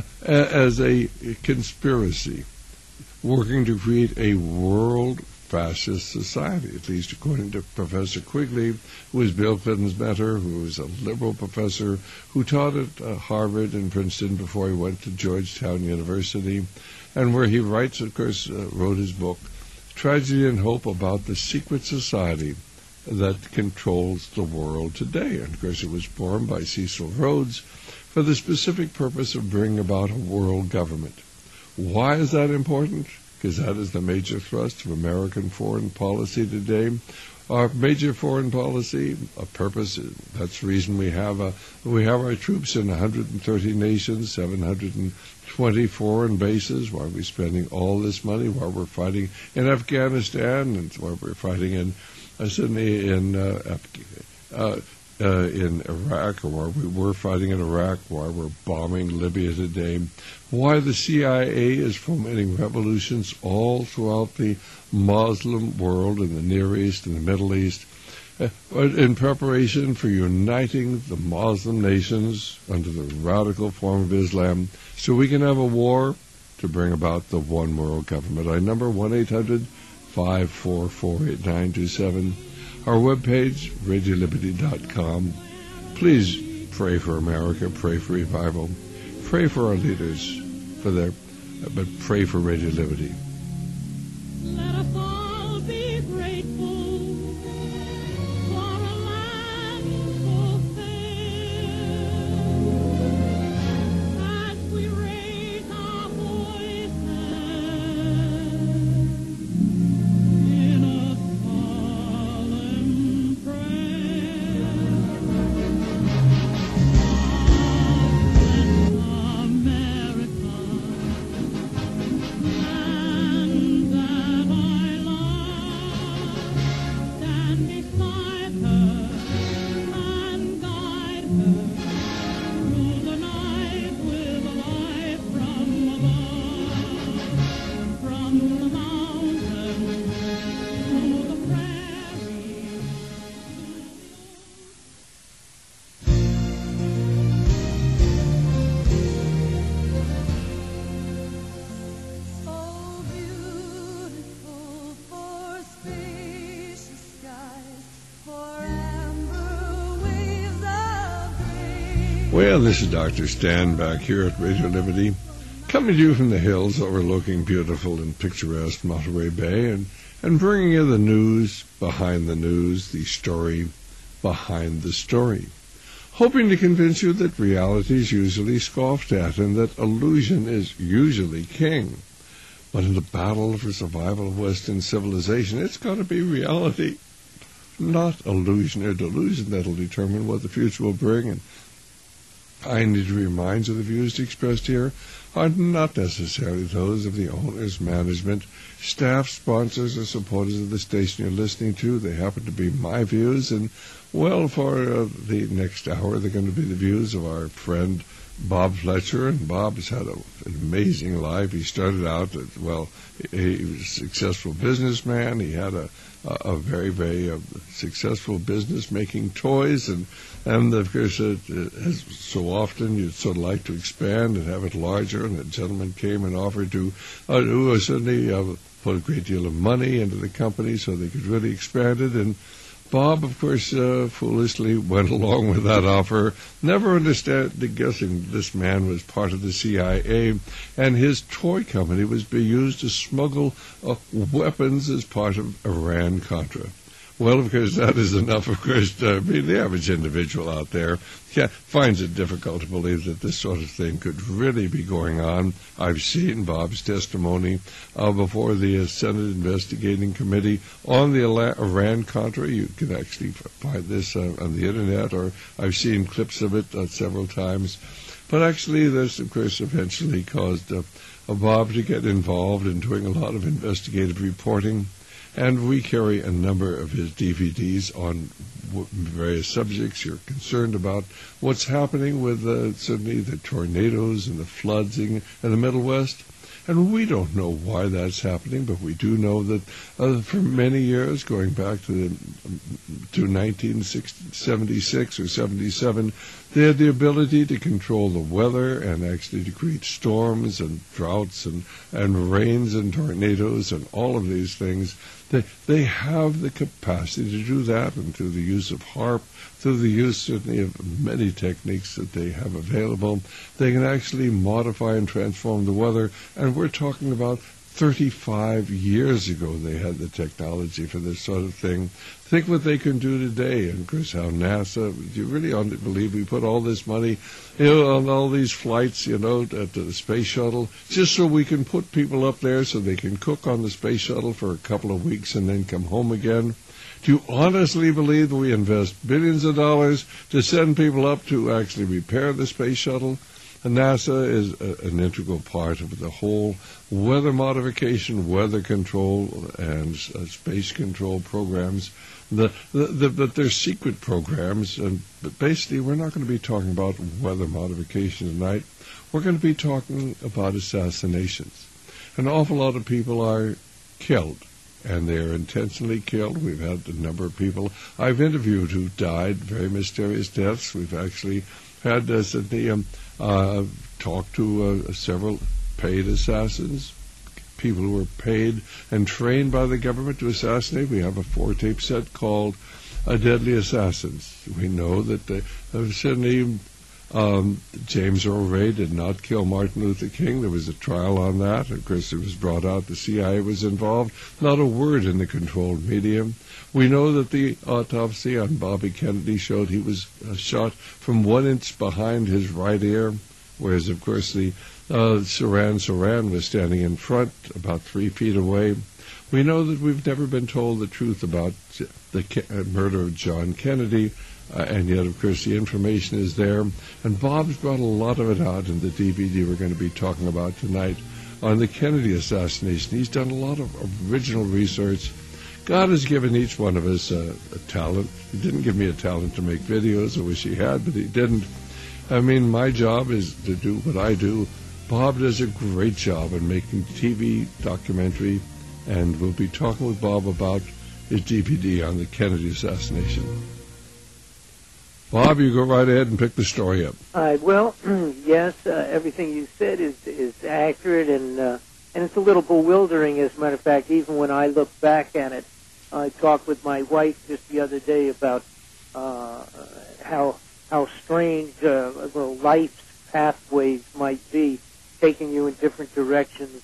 as a conspiracy, working to create a world fascist society, at least according to Professor Quigley, who is Bill Clinton's mentor, who is a liberal professor, who taught at Harvard and Princeton before he went to Georgetown University, and where he writes, of course, wrote his book, Tragedy and Hope, about the secret society that controls the world today. And, of course, it was formed by Cecil Rhodes for the specific purpose of bringing about a world government. Why is that important? Because that is the major thrust of American foreign policy today. Our major foreign policy, a purpose, that's the reason we have our troops in 130 nations, 720 foreign bases, why we're spending all this money, while we're fighting in Afghanistan, and while we're fighting in Sydney, in in Iraq, or why we were fighting in Iraq, why we're bombing Libya today, why the CIA is fomenting revolutions all throughout the Muslim world, in the Near East and the Middle East, in preparation for uniting the Muslim nations under the radical form of Islam, so we can have a war to bring about the one world government. Our number, 1-800-544-8927. Our webpage, RadioLiberty.com. Please pray for America, pray for revival, pray for our leaders, but pray for Radio Liberty. Let us all be grateful for a land so fair. As we raise our voices in a solemn prayer. America, land that I love, stand beside her and guide her through the night with light from above, from the mountains to the prairies. So beautiful for spacious skies, for amber waves of grace. Well, this is Dr. Stan back here at Radio Liberty, coming to you from the hills overlooking beautiful and picturesque Monterey Bay, and bringing you the news behind the news, the story behind the story, hoping to convince you that reality is usually scoffed at and that illusion is usually king. But in the battle for survival of Western civilization, it's got to be reality, not illusion or delusion, that'll determine what the future will bring. And I need to remind you the views expressed here are not necessarily those of the owners, management, staff, sponsors, or supporters of the station you're listening to. They happen to be my views, and, well, for the next hour, they're going to be the views of our friend Bob Fletcher. And Bob has had an amazing life. He started out, he was a successful businessman. He had a very, very successful business making toys, and of course, as so often, you'd sort of like to expand and have it larger, and a gentleman came and offered to certainly put a great deal of money into the company so they could really expand it, and Bob, of course, foolishly went along with that offer, never guessing this man was part of the CIA, and his toy company was being used to smuggle weapons as part of Iran-Contra. Well, of course, that is enough, of course, the average individual out there finds it difficult to believe that this sort of thing could really be going on. I've seen Bob's testimony before the Senate Investigating Committee on the Iran-Contra. You can actually find this on the Internet, or I've seen clips of it several times. But actually, this, of course, eventually caused Bob to get involved in doing a lot of investigative reporting. And we carry a number of his DVDs on various subjects. You're concerned about what's happening with certainly the tornadoes and the floods in the Middle West. And we don't know why that's happening, but we do know that for many years, going back to 1976 or 77, they had the ability to control the weather and actually to create storms and droughts and rains and tornadoes and all of these things. They have the capacity to do that, and through the use of HAARP, through the use certainly of many techniques that they have available, they can actually modify and transform the weather. And we're talking about 35 years ago they had the technology for this sort of thing. Think what they can do today, and of course how NASA, do you really believe we put all this money on all these flights, to the space shuttle, just so we can put people up there so they can cook on the space shuttle for a couple of weeks and then come home again? Do you honestly believe that we invest billions of dollars to send people up to actually repair the space shuttle? NASA is an integral part of the whole weather modification, weather control, and space control programs. But they're secret programs, but basically we're not going to be talking about weather modification tonight. We're going to be talking about assassinations. An awful lot of people are killed, and they are intentionally killed. We've had a number of people I've interviewed who died very mysterious deaths. We've actually had talked to several paid assassins, people who were paid and trained by the government to assassinate. We have a 4-tape set called Deadly Assassins. We know that certainly James Earl Ray did not kill Martin Luther King. There was a trial on that. Of course, it was brought out the CIA was involved. Not a word in the controlled media. We know that the autopsy on Bobby Kennedy showed he was shot from 1 inch behind his right ear, whereas, of course, the Saran was standing in front about 3 feet away. We know that we've never been told the truth about the murder of John Kennedy, and yet, of course, the information is there. And Bob's brought a lot of it out in the DVD we're going to be talking about tonight on the Kennedy assassination. He's done a lot of original research. God has given each one of us a talent. He didn't give me a talent to make videos. I wish he had, but he didn't. I mean, my job is to do what I do. Bob does a great job in making TV documentary, and we'll be talking with Bob about his DVD on the Kennedy assassination. Bob, you go right ahead and pick the story up. All right. Well, yes, everything you said is accurate, and it's a little bewildering. As a matter of fact, even when I look back at it, I talked with my wife just the other day about how strange life's pathways might be, taking you in different directions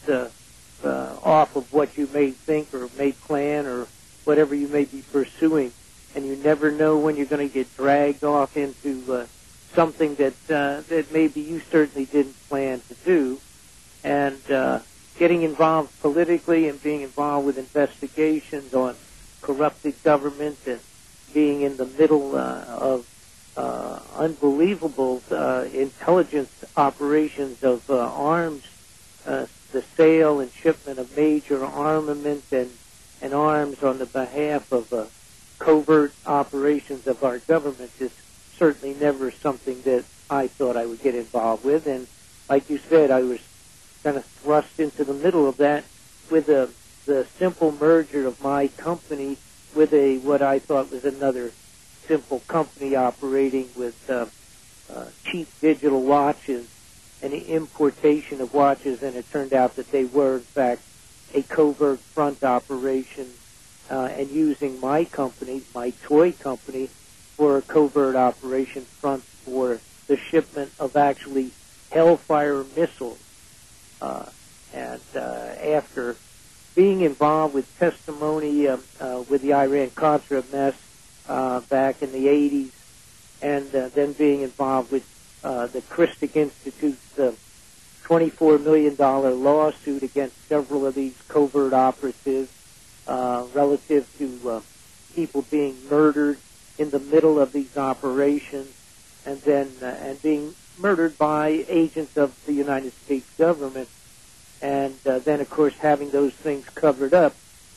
off of what you may think or may plan or whatever you may be pursuing. And you never know when you're going to get dragged off into something that maybe you certainly didn't plan to do. And getting involved politically and being involved with investigations on corrupted government and being in the middle of unbelievable intelligence operations of arms, the sale and shipment of major armament and arms on the behalf of covert operations of our government is certainly never something that I thought I would get involved with. And like you said, I was kind of thrust into the middle of that with the simple merger of my company with what I thought was another simple company operating with cheap digital watches and the importation of watches, and it turned out that they were, in fact, a covert front operation and using my company, my toy company, for a covert operation front for the shipment of actually Hellfire missiles. And after being involved with testimony with the Iran-Contra mess back in the 80s, and then being involved with the Christic Institute's $24 million lawsuit against several of these covert operatives relative to people being murdered in the middle of these operations, and then and being murdered by agents of the United States government, and then of course having those things covered up.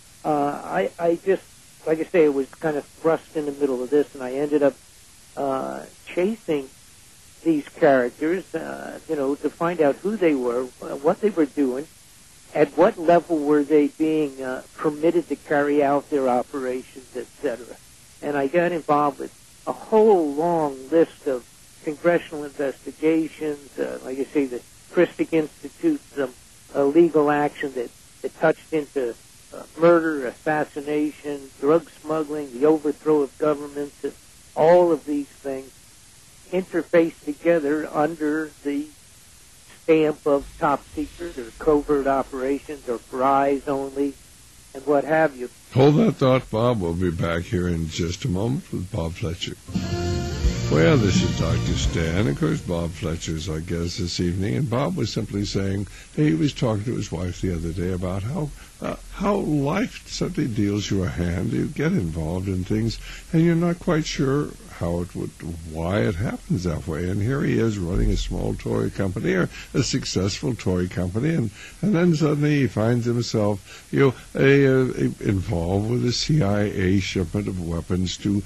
I just, like I say, I was kind of thrust in the middle of this, and I ended up chasing these characters, to find out who they were, what they were doing, at what level were they being permitted to carry out their operations, etc. And I got involved with a whole long list of congressional investigations, like I say, the Christic Institute's legal action that touched into murder, assassination, drug smuggling, the overthrow of governments, all of these things interfaced together under the stamp of top secret or covert operations or for eyes only and what have you. Hold that thought, Bob. We'll be back here in just a moment with Bob Fletcher. Well, this is Dr. Stan. Of course, Bob Fletcher's our guest this evening, and Bob was simply saying, he was talking to his wife the other day about how how life suddenly deals you a hand. You get involved in things, and you're not quite sure why it happens that way. And here he is running a small toy company, or a successful toy company, and then suddenly he finds himself, involved with a CIA shipment of weapons to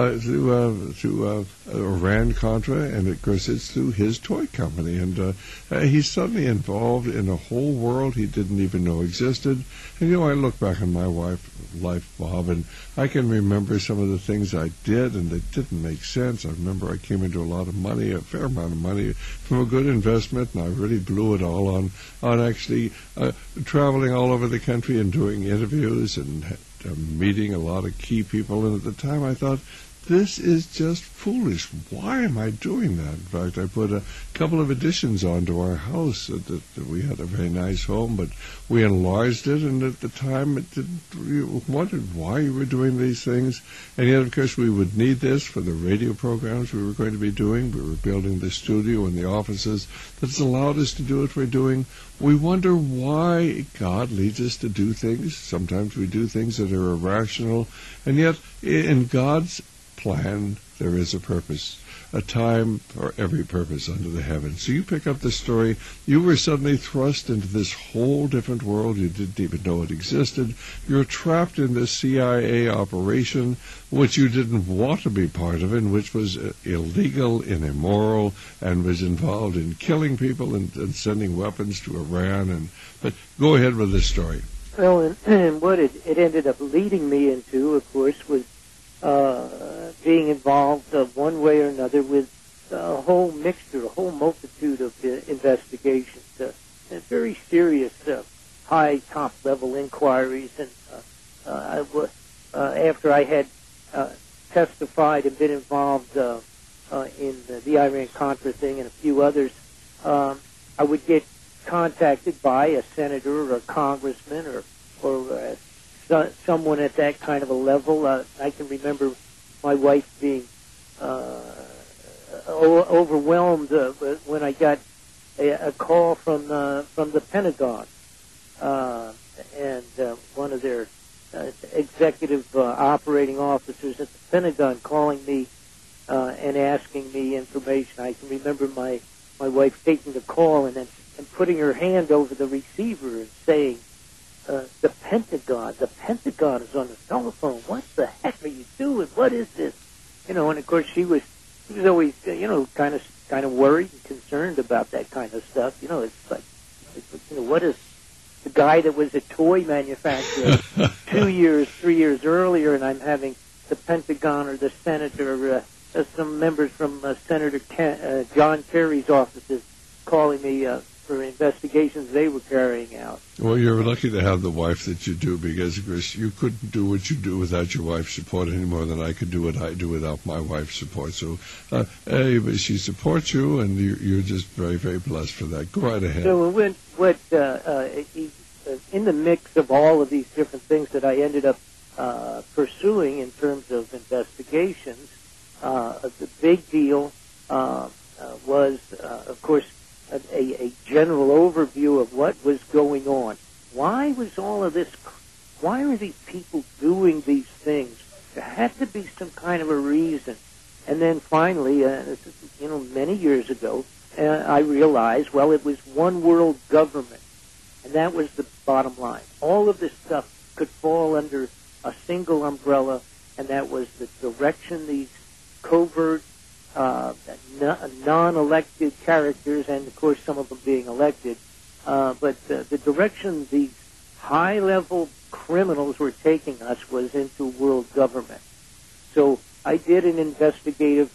Iran-Contra, and of course it's through his toy company, and he's suddenly involved in a whole world he didn't even know existed. And I look back on my life, Bob, and I can remember some of the things I did, and they didn't make sense. I remember I came into a fair amount of money from a good investment, and I really blew it all on actually traveling all over the country and doing interviews and meeting a lot of key people. And at the time I thought, this is just foolish. Why am I doing that? In fact, I put a couple of additions onto our house. We had a very nice home, but we enlarged it, and at the time we wondered why you were doing these things. And yet, of course, we would need this for the radio programs we were going to be doing. We were building the studio and the offices that's allowed us to do what we're doing. We wonder why God leads us to do things. Sometimes we do things that are irrational, and yet in God's plan there is a purpose, a time for every purpose under the heavens. So you pick up the story. You were suddenly thrust into this whole different world. You didn't even know it existed. You're trapped in this CIA operation, which you didn't want to be part of, and which was illegal and immoral, and was involved in killing people and sending weapons to Iran. But go ahead with this story. Well, and what it ended up leading me into, of course, was being involved one way or another with a whole mixture, a whole multitude of investigations, and very serious, high, top-level inquiries. And after I had testified and been involved in the Iran-Contra thing and a few others, I would get contacted by a senator or a congressman or someone at that kind of a level. I can remember my wife being overwhelmed when I got a call from the Pentagon, and one of their executive operating officers at the Pentagon calling me and asking me information. I can remember my wife taking the call and putting her hand over the receiver and saying, the Pentagon is on the telephone. What the heck are you doing? What is this? And of course she was always, kind of worried and concerned about that kind of stuff. It's like, what is the guy that was a toy manufacturer 3 years earlier, and I'm having the Pentagon or the senator, some members from Senator John Kerry's offices calling me for investigations they were carrying out. Well, you're lucky to have the wife that you do, because, of course, you couldn't do what you do without your wife's support any more than I could do what I do without my wife's support. So she supports you, and you're just very, very blessed for that. Go right ahead. So in the mix of all of these different things that I ended up pursuing in terms of investigations, the big deal was, of course, a general overview of what was going on. Why was all of this? Why are these people doing these things? There had to be some kind of a reason. And then finally, many years ago, I realized, well, it was one world government, and that was the bottom line. All of this stuff could fall under a single umbrella, and that was the direction these covert, non-elected characters, and of course some of them being elected, but the direction these high-level criminals were taking us was into world government. So I did an investigative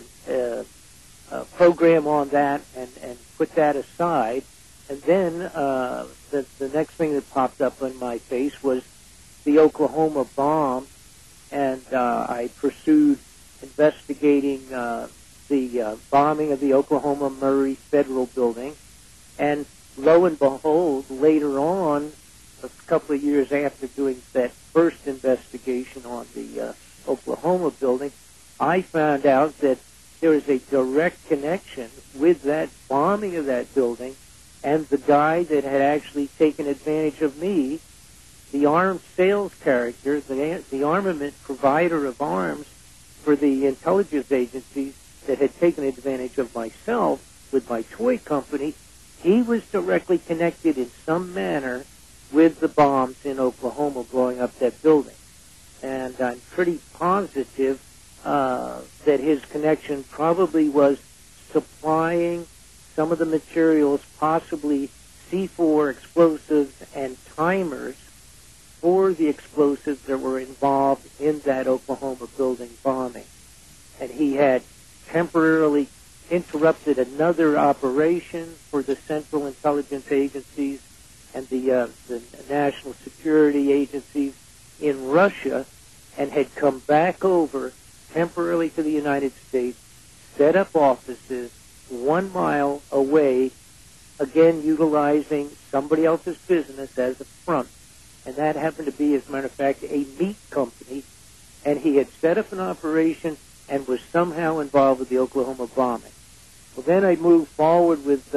program on that and put that aside, and then the next thing that popped up on my face was the Oklahoma bomb, and I pursued investigating the bombing of the Oklahoma Murray Federal Building, and lo and behold, later on, a couple of years after doing that first investigation on the Oklahoma building, I found out that there is a direct connection with that bombing of that building and the guy that had actually taken advantage of me the arms sales character, the armament provider of arms for the intelligence agencies that had taken advantage of myself with my toy company, he was directly connected in some manner with the bombs in Oklahoma blowing up that building. And I'm pretty positive that his connection probably was supplying some of the materials, possibly C4 explosives and timers for the explosives that were involved in that Oklahoma building bombing. And he had temporarily interrupted another operation for the Central Intelligence Agencies and the national security agencies in Russia, and had come back over temporarily to the United States, set up offices 1 mile away, again utilizing somebody else's business as a front. And that happened to be, as a matter of fact, a meat company. And he had set up an operation and was somehow involved with the Oklahoma bombing. Well, then I moved forward with,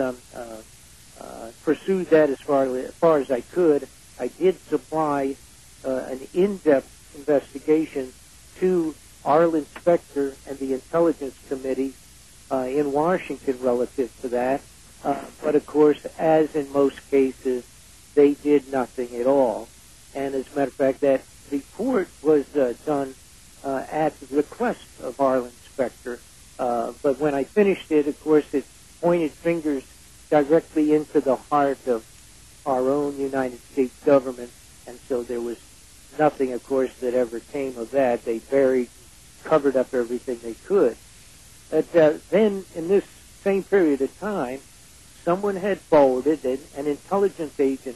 pursued that as far as I could. I did supply an in-depth investigation to Arlen Specter and the Intelligence Committee in Washington relative to that. But, of course, as in most cases, they did nothing at all. And as a matter of fact, that report was done at the request of Arlen Specter. But when I finished it, of course, it pointed fingers directly into the heart of our own United States government. And so there was nothing, of course, that ever came of that. They covered up everything they could. But then, in this same period of time, someone had forwarded, an intelligence agent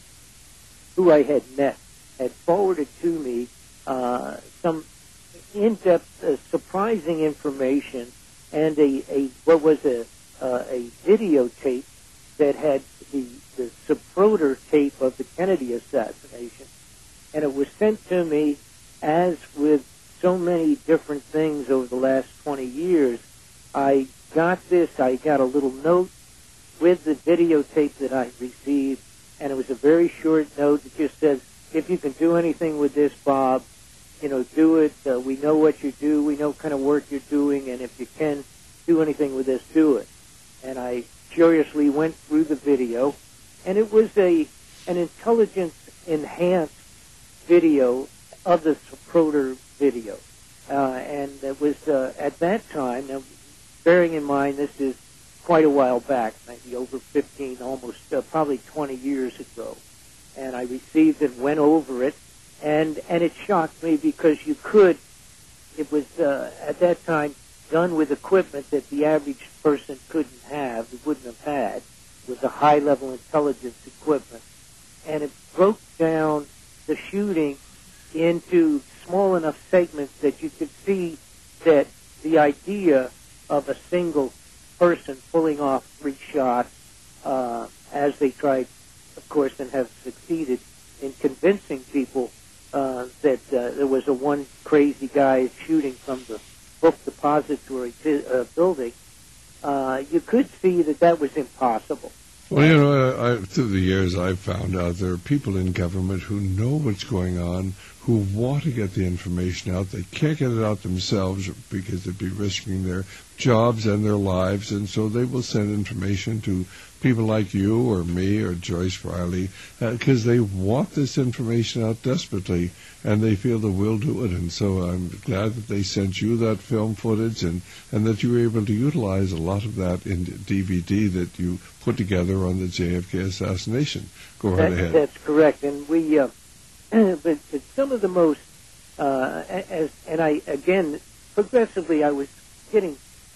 who I had met, had forwarded to me some in-depth, surprising information and a videotape that had the Zapruder tape of the Kennedy assassination. And it was sent to me, as with so many different things over the last 20 years. I got a little note with the videotape that I received, and it was a very short note that just says, if you can do anything with this, Bob, do it. We know what you do. We know what kind of work you're doing, and if you can do anything with this, do it. And I curiously went through the video, and it was an intelligence-enhanced video of the Zapruder video. And it was at that time, now bearing in mind this is quite a while back, maybe over 15, almost probably 20 years ago. And I received and went over it, and it shocked me because it was at that time done with equipment that the average person wouldn't have had. It was a high-level intelligence equipment. And it broke down the shooting into small enough segments that you could see that the idea of a single person pulling off 3 shots, as they tried, of course, and have succeeded in convincing people that there was one crazy guy shooting from the book depository building, you could see that was impossible. Well, through the years, I've found out there are people in government who know what's going on, who want to get the information out. They can't get it out themselves because they'd be risking their jobs and their lives, and so they will send information to people like you or me or Joyce Riley because they want this information out desperately, and they feel that we'll do it. And so I'm glad that they sent you that film footage and that you were able to utilize a lot of that in DVD that you put together on the JFK assassination. Go right ahead. That's correct. And we, but some of the most, progressively I was getting,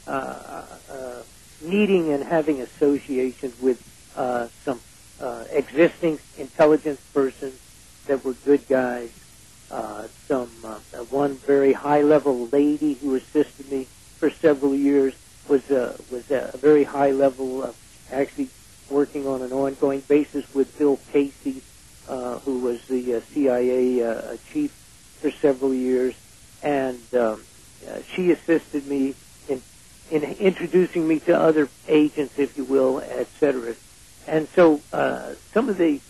meeting and having associations with some existing intelligence persons that were good guys. One very high-level lady who assisted me for several years was a very high level, actually working on an ongoing basis with Bill Casey, who was the CIA chief for several years, and she assisted me in introducing me to other agents, if you will, etc. And so some of the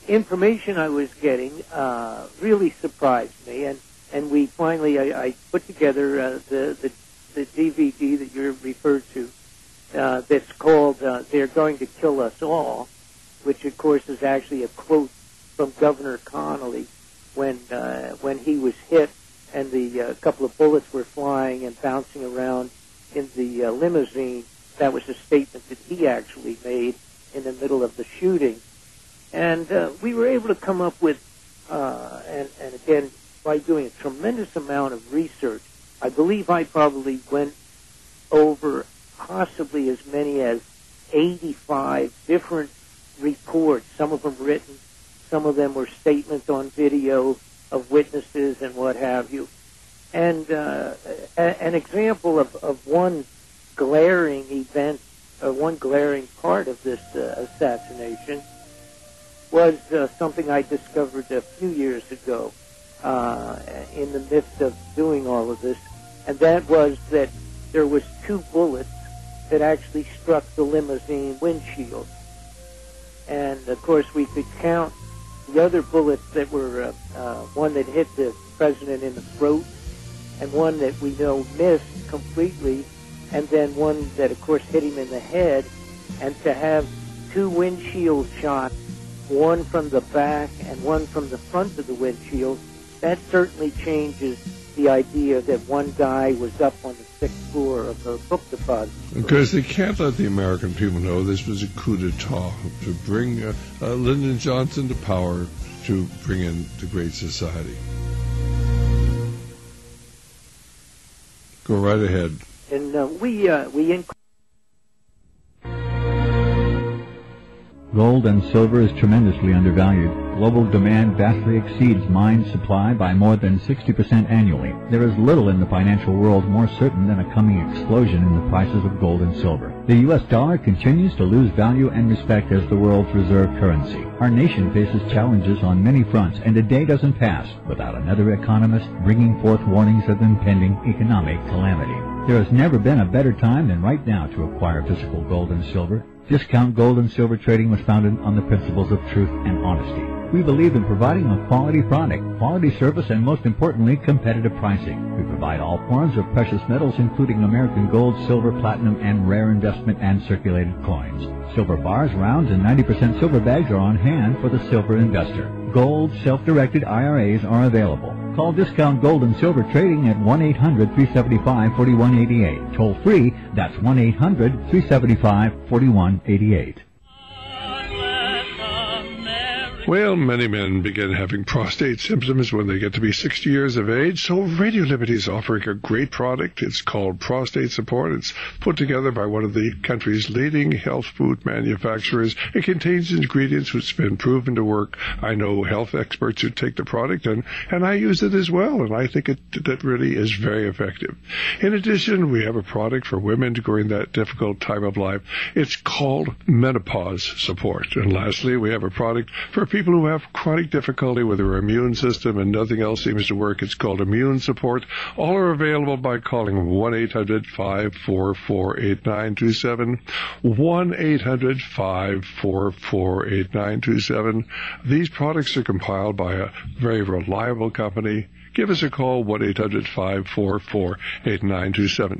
information I was getting really surprised me, and we finally I put together the DVD that you referred to that's called "They're Going to Kill Us All," which of course is actually a quote from Governor Connolly when he was hit and the couple of bullets were flying and bouncing around in the limousine. That was a statement that he actually made in the middle of the shooting. And we were able to come up with, and again, by doing a tremendous amount of research, I believe I probably went over possibly as many as 85 different reports, some of them written, some of them were statements on video of witnesses and what have you. And an example of one glaring event, one glaring part of this assassination was something I discovered a few years ago in the midst of doing all of this, and that was that there was 2 bullets that actually struck the limousine windshield. And, of course, we could count the other bullets that were one that hit the president in the throat and one that we know missed completely, and then one that, of course, hit him in the head. And to have 2 windshield shots, one from the back and one from the front of the windshield, that certainly changes the idea that one guy was up on the 6th floor of the book depository. Because they can't let the American people know this was a coup d'etat to bring Lyndon Johnson to power, to bring in the Great Society. Go right ahead. And Gold and silver is tremendously undervalued. Global demand vastly exceeds mine supply by more than 60% annually. There is little in the financial world more certain than a coming explosion in the prices of gold and silver. The U.S. dollar continues to lose value and respect as the world's reserve currency. Our nation faces challenges on many fronts, and a day doesn't pass without another economist bringing forth warnings of impending economic calamity. There has never been a better time than right now to acquire physical gold and silver. Discount Gold and Silver Trading was founded on the principles of truth and honesty. We believe in providing a quality product, quality service, and most importantly, competitive pricing. We provide all forms of precious metals, including American gold, silver, platinum, and rare investment and circulated coins. Silver bars, rounds, and 90% silver bags are on hand for the silver investor. Gold self-directed IRAs are available. Call Discount Gold and Silver Trading at 1-800-375-4188. Toll free, that's 1-800-375-4188. Well, many men begin having prostate symptoms when they get to be 60 years of age, so Radio Liberty is offering a great product. It's called Prostate Support. It's put together by one of the country's leading health food manufacturers. It contains ingredients which have been proven to work. I know health experts who take the product, and I use it as well, and I think that really is very effective. In addition, we have a product for women during that difficult time of life. It's called Menopause Support. And lastly, we have a product for people who have chronic difficulty with their immune system and nothing else seems to work. It's called Immune Support. All are available by calling 1-800-544-8927, 1-800-544-8927. These products are compiled by a very reliable company. Give us a call, 1-800-544-8927.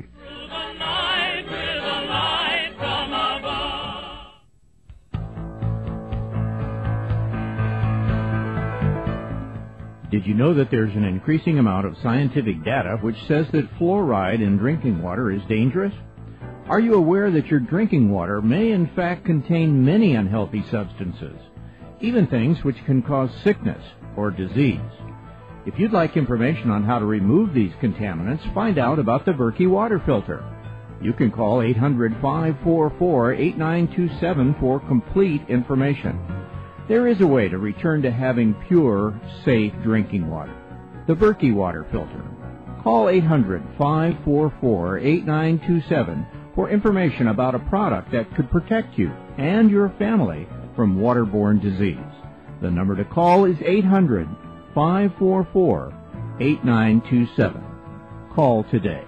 Did you know that there's an increasing amount of scientific data which says that fluoride in drinking water is dangerous? Are you aware that your drinking water may in fact contain many unhealthy substances, even things which can cause sickness or disease? If you'd like information on how to remove these contaminants, find out about the Berkey water filter. You can call 800-544-8927 for complete information. There is a way to return to having pure, safe drinking water. The Berkey water filter. Call 800-544-8927 for information about a product that could protect you and your family from waterborne disease. The number to call is 800-544-8927. Call today.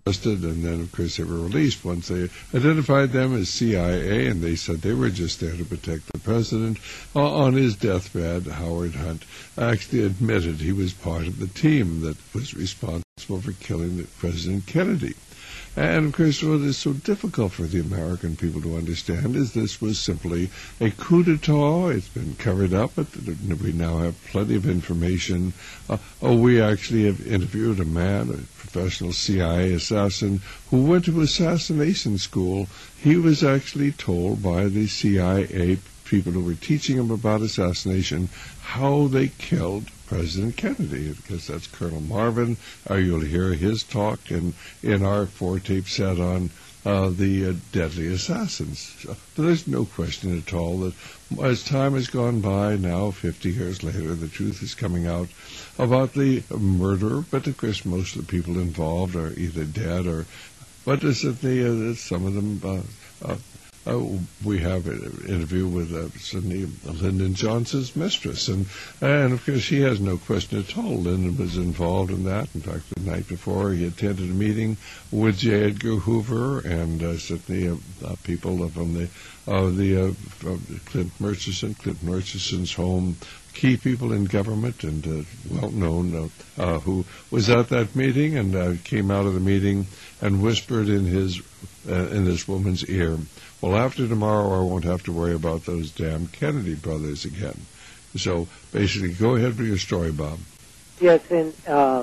arrested, and then, of course, they were released once they identified them as CIA, and they said they were just there to protect the president. On his deathbed, Howard Hunt actually admitted he was part of the team that was responsible for killing President Kennedy. And, of course, what is so difficult for the American people to understand is this was simply a coup d'etat. It's been covered up, but we now have plenty of information. We actually have interviewed a man, a professional CIA assassin, who went to assassination school. He was actually told by the CIA people who were teaching him about assassination how they killed President Kennedy, because that's Colonel Marvin. You'll hear his talk in our 4-tape set on the deadly assassins. So there's no question at all that as time has gone by, now 50 years later, the truth is coming out about the murder, but of course most of the people involved are either dead or, but certainly some of them we have an interview with Sidney Lyndon Johnson's mistress, and of course she has no question at all. Lyndon was involved in that. In fact, the night before he attended a meeting with J. Edgar Hoover and certainly people from the Clint Murchison's home, key people in government and well-known who was at that meeting and came out of the meeting and whispered in this woman's ear, "Well, after tomorrow, I won't have to worry about those damn Kennedy brothers again." So, basically, go ahead with your story, Bob. Yes, and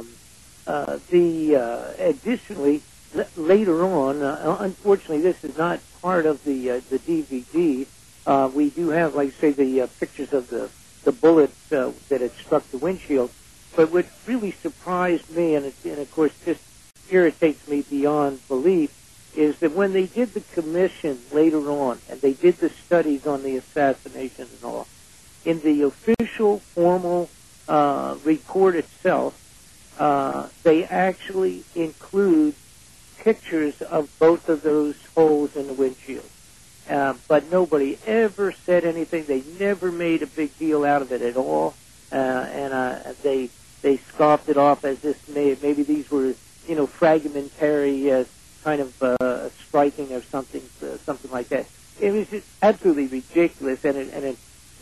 additionally, later on, unfortunately, this is not part of the DVD. We do have, like say, the pictures of the bullet that had struck the windshield. But what really surprised me, and of course just irritates me beyond belief, is that when they did the commission later on, and they did the studies on the assassination and all, in the official formal report itself, they actually include pictures of both of those holes in the windshield. But nobody ever said anything. They never made a big deal out of it at all, and they scoffed it off as this maybe these were fragmentary kind of striking or something like that. It was just absolutely ridiculous, and it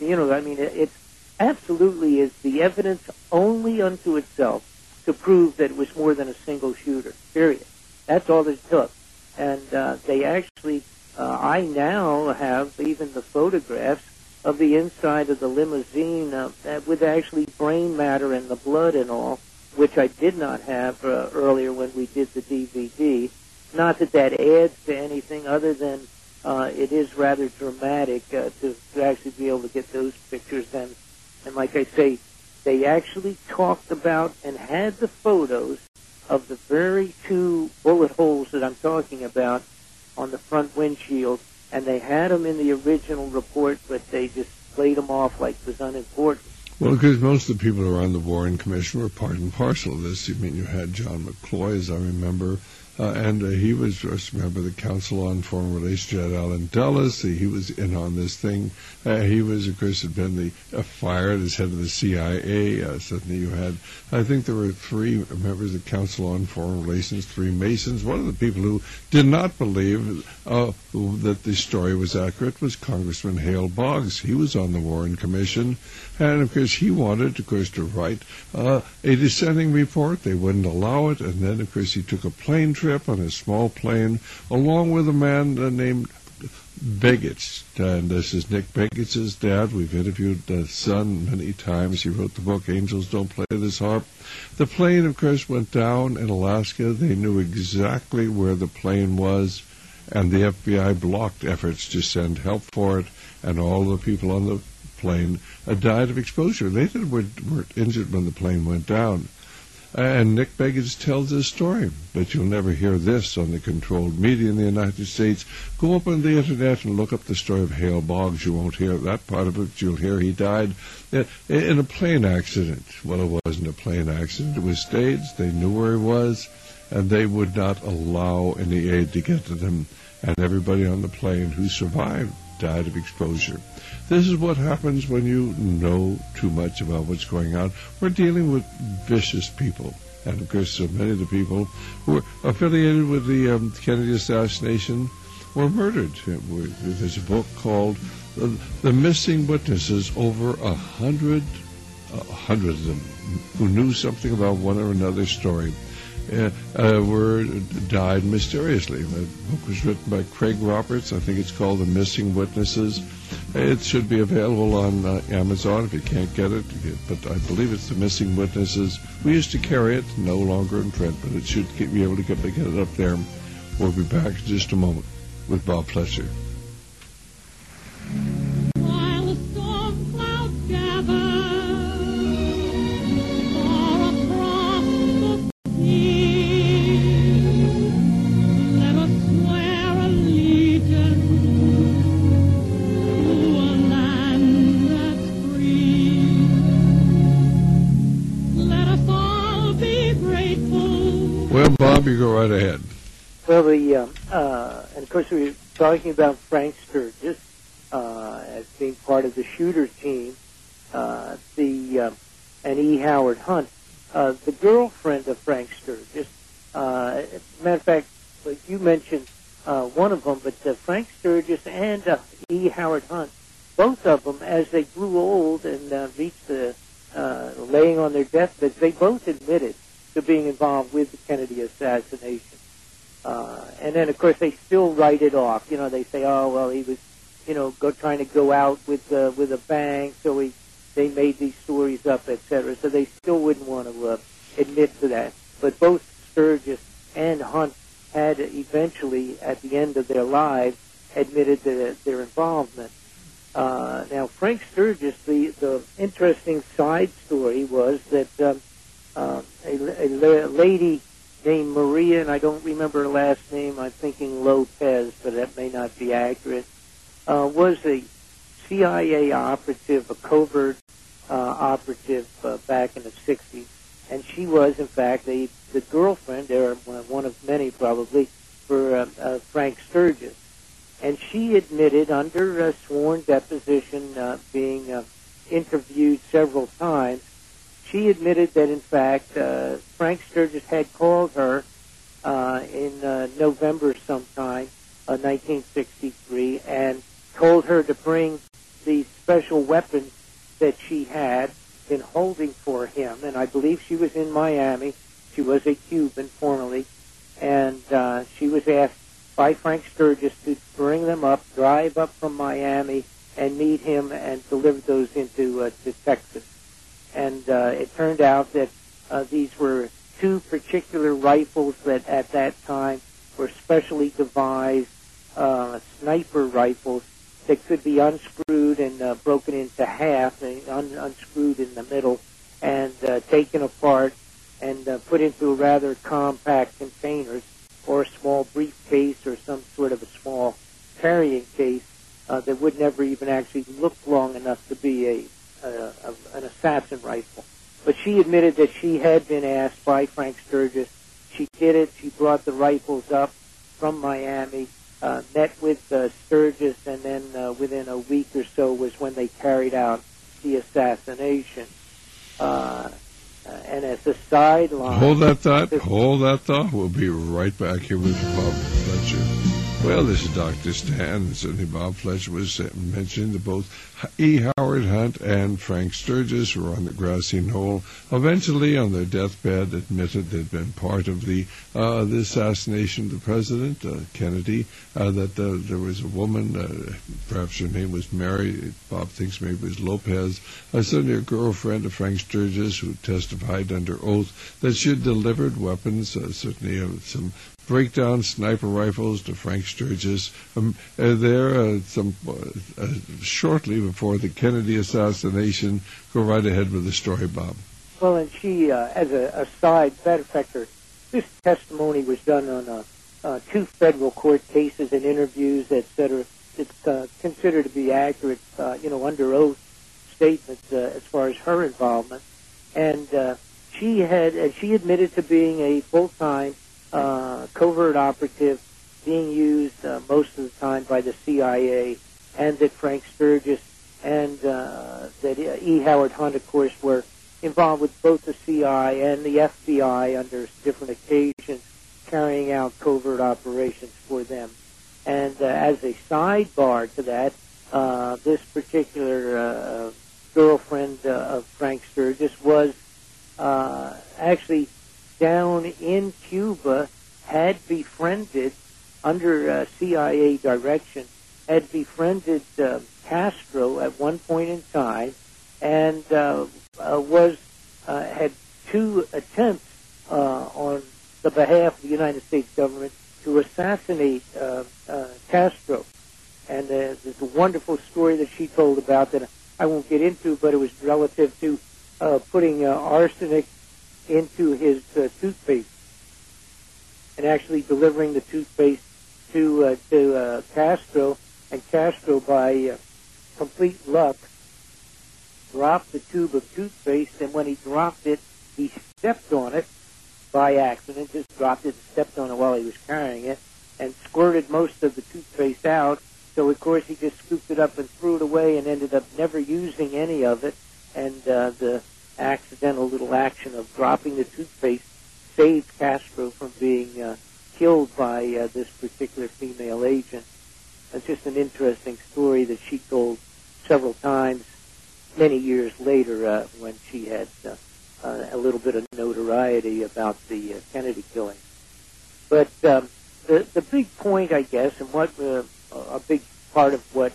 absolutely is the evidence only unto itself to prove that it was more than a single shooter. Period. That's all it took, and they actually. I now have even the photographs of the inside of the limousine with actually brain matter and the blood and all, which I did not have earlier when we did the DVD. Not that adds to anything other than it is rather dramatic to actually be able to get those pictures. And like I say, they actually talked about and had the photos of the very two bullet holes that I'm talking about on the front windshield, and they had them in the original report, but they just played them off like it was unimportant. Well, because most of the people who were on the Warren Commission were part and parcel of this. You had John McCloy, as I remember, and he was a member of the Council on Foreign Relations. Had Allen Dulles. He was in on this thing. He was, of course, had been fired as head of the CIA. Suddenly you had, I think there were 3 members of the Council on Foreign Relations, 3 Masons. One of the people who did not believe that the story was accurate was Congressman Hale Boggs. He was on the Warren Commission, and of course he wanted, to write a dissenting report. They wouldn't allow it, and then, of course, he took a plane trip on a small plane along with a man named Begich, and this is Nick Begich's dad. We've interviewed the son many times. He wrote the book Angels Don't Play This Harp. The plane, of course, went down in Alaska. They knew exactly where the plane was, and the FBI blocked efforts to send help for it, and all the people on the plane died of exposure. They weren't injured when the plane went down. And Nick Begich tells this story, but you'll never hear this on the controlled media in the United States. Go up on the Internet and look up the story of Hale Boggs. You won't hear that part of it. You'll hear he died in a plane accident. Well, it wasn't a plane accident. It was staged. They knew where he was, and they would not allow any aid to get to them. And everybody on the plane who survived died of exposure. This is what happens when you know too much about what's going on. We're dealing with vicious people, And, of course, many of the people who were affiliated with the Kennedy assassination were murdered. There's a book called The Missing Witnesses. Over 100 of them who knew something about one or another story died mysteriously. The book was written by Craig Roberts. I think it's called The Missing Witnesses. It should be available on Amazon if you can't get it, but I believe it's The Missing Witnesses. We used to carry it, no longer in print, but it should be able to get it up there. We'll be back in just a moment with Bob Fletcher. While the storm clouds gather far across the sea, let us swear allegiance to a land that's free. Let us all be grateful. Well, Bob, you go right ahead. Well, and of course we were talking about Frank Sturgis as being part of the shooter team, and E. Howard Hunt, the girlfriend of Frank Sturgis. As a matter of fact, you mentioned one of them, but Frank Sturgis and E. Howard Hunt, both of them, as they grew old and reached laying on their deathbeds, they both admitted to being involved with the Kennedy assassination. And then, of course, they still write it off. You know, they say, "Oh, well, he was, trying to go out with a bang, so they made these stories up, etc." So they still wouldn't want to admit to that. But both Sturgis and Hunt had eventually, at the end of their lives, admitted their involvement. Now, Frank Sturgis, the interesting side story was that a lady named Maria, and I don't remember her last name, I'm thinking Lopez, but that may not be accurate, was a CIA operative, a covert operative back in the 60s. And she was, in fact, the girlfriend, or one of many probably, for Frank Sturgis. And she admitted under sworn deposition, being interviewed several times, she admitted that, in fact, Frank Sturgis had called her in November sometime, 1963, and told her to bring the special weapons that she had been holding for him. And I believe she was in Miami. She was a Cuban formerly. And she was asked by Frank Sturgis to bring them up, drive up from Miami, and meet him and deliver those into to Texas. And it turned out that these were two particular rifles that at that time were specially devised sniper rifles that could be unscrewed and broken into half, and unscrewed in the middle, and taken apart and put into a rather compact containers or a small briefcase or some sort of a small carrying case that would never even actually look long enough to be an assassin rifle. But she admitted that she had been asked by Frank Sturgis. She did it. She brought the rifles up from Miami, met with Sturgis, and then within a week or so was when they carried out the assassination. And as a sideline... Hold that thought. We'll be right back here with Bob Fletcher. Well, this is Dr. Stan. Certainly Bob Fletcher was mentioning that both E. Howard Hunt and Frank Sturgis were on the grassy knoll, eventually on their deathbed admitted they'd been part of the assassination of the president, Kennedy, that there was a woman, perhaps her name was Mary, Bob thinks maybe it was Lopez, certainly a girlfriend of Frank Sturgis who testified under oath that she had delivered weapons, certainly some breakdown sniper rifles to Frank Sturgis shortly before the Kennedy assassination. Go right ahead with the story, Bob. Well, and she, as a side, matter of fact, this testimony was done on 2 federal court cases and interviews, etc. It's considered to be accurate, under oath statements as far as her involvement. And she admitted to being a full-time covert operative being used most of the time by the CIA, and that Frank Sturgis and that E. Howard Hunt, of course, were involved with both the CIA and the FBI under different occasions, carrying out covert operations for them. And as a sidebar to that, this particular girlfriend of Frank Sturgis was actually down in Cuba, had befriended, under CIA direction, had befriended Castro at one point in time, and had two attempts on the behalf of the United States government to assassinate Castro. And there's a wonderful story that she told about that I won't get into, but it was relative to putting arsenic into his toothpaste and actually delivering the toothpaste to Castro, and Castro, by complete luck, dropped the tube of toothpaste, and when he dropped it, he stepped on it by accident, just dropped it and stepped on it while he was carrying it, and squirted most of the toothpaste out. So, of course, he just scooped it up and threw it away and ended up never using any of it, and the accidental little action of dropping the toothpaste saved Castro from being killed by this particular female agent. It's just an interesting story that she told several times many years later when she had a little bit of notoriety about the Kennedy killing. But the big point, I guess, and what a big part of what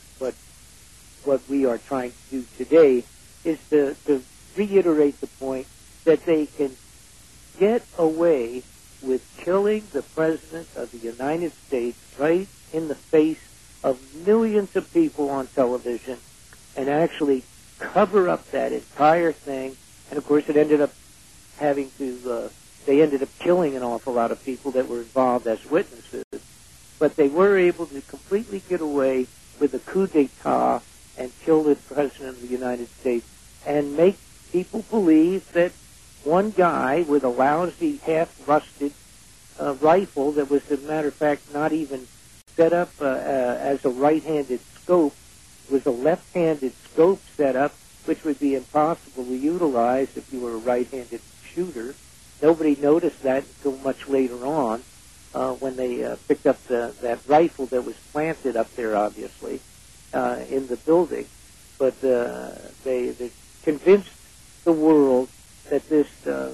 we are trying to do today is to reiterate the point that they can get away with killing the President of the United States right in the face of millions of people on television and actually cover up that entire thing. And, of course, it ended up having to, they ended up killing an awful lot of people that were involved as witnesses. But they were able to completely get away with a coup d'etat and kill the President of the United States and make people believe that one guy with a lousy, half-rusted rifle that was, as a matter of fact, not even set up as a right-handed scope, was a left-handed scope set up, which would be impossible to utilize if you were a right-handed shooter. Nobody noticed that until much later on when they picked up that rifle that was planted up there, obviously, in the building. But they convinced the world that this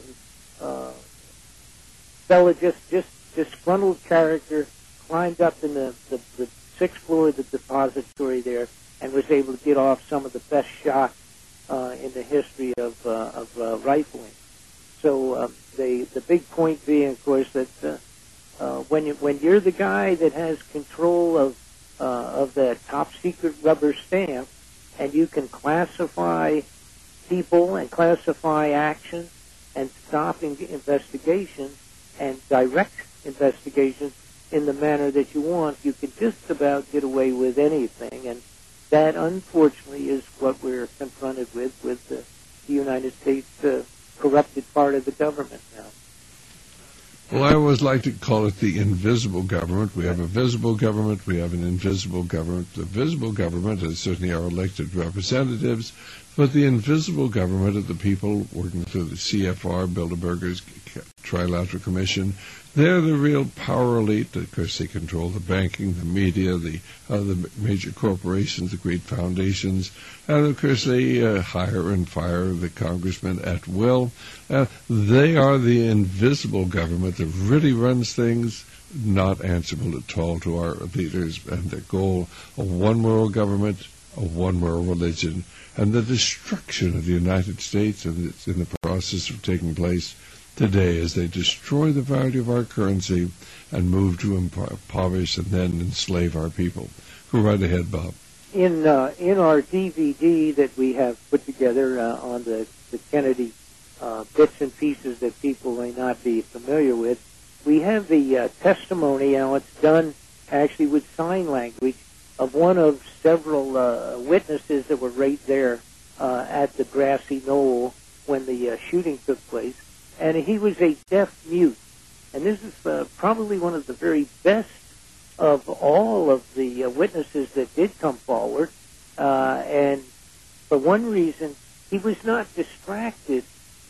fellow, just disgruntled character, climbed up in the sixth floor of the depository there and was able to get off some of the best shots in the history of rifling. So the big point being, of course, that when you're the guy that has control of the top secret rubber stamp, and you can classify people and classify actions and stop investigations and direct investigations in the manner that you want, you can just about get away with anything. And that, unfortunately, is what we're confronted with the United States corrupted part of the government now. Well, I always like to call it the invisible government. We have a visible government, we have an invisible government. The visible government is certainly our elected representatives, but the invisible government are the people working through the CFR, Bilderberger's Trilateral Commission. They're the real power elite. Of course, they control the banking, the media, the major corporations, the great foundations. And, of course, they hire and fire the congressmen at will. They are the invisible government that really runs things, not answerable at all to our leaders and their goal of one world government, of one world religion, and the destruction of the United States, and it's in the process of taking place today as they destroy the value of our currency and move to impoverish and then enslave our people. Go right ahead, Bob. In our DVD that we have put together on the Kennedy bits and pieces that people may not be familiar with, we have the testimony, now it's done actually with sign language, of one of several witnesses that were right there at the grassy knoll when the shooting took place. And he was a deaf mute. And this is probably one of the very best of all of the witnesses that did come forward. And for one reason, he was not distracted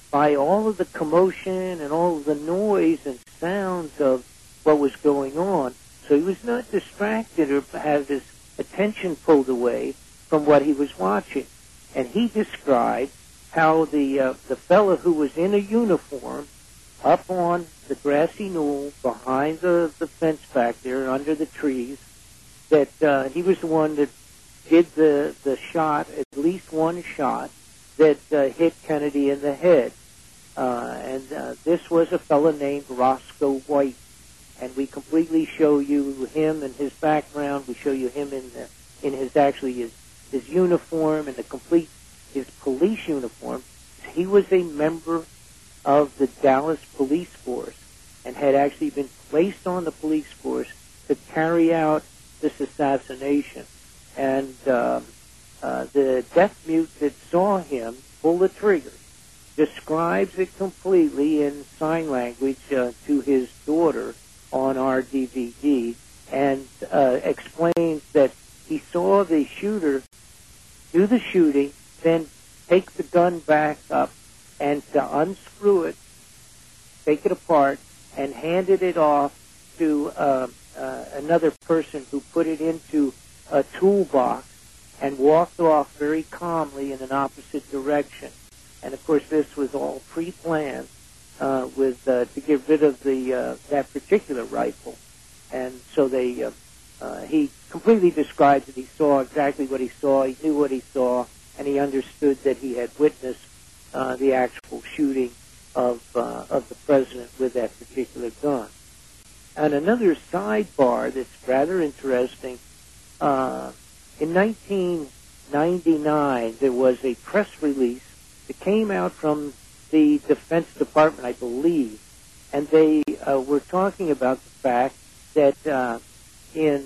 by all of the commotion and all of the noise and sounds of what was going on. So he was not distracted or had his attention pulled away from what he was watching. And he described how the fellow who was in a uniform up on the grassy knoll behind the fence back there under the trees, that he was the one that did the shot, at least one shot, that hit Kennedy in the head. And this was a fellow named Roscoe White. And we completely show you him and his background. We show you him in his uniform and his police uniform. He was a member of the Dallas police force and had actually been placed on the police force to carry out this assassination. And the deaf mute that saw him pull the trigger describes it completely in sign language to his daughter on our DVD, and explains that he saw the shooter do the shooting, then take the gun back up and to unscrew it, take it apart, and handed it off to another person who put it into a toolbox and walked off very calmly in an opposite direction. And of course, this was all pre-planned to get rid of that particular rifle. And so he completely described that he saw exactly what he saw, he knew what he saw, and he understood that he had witnessed the actual shooting of the president with that particular gun. And another sidebar that's rather interesting, in 1999 there was a press release that came out from the Defense Department, I believe, and they were talking about the fact that in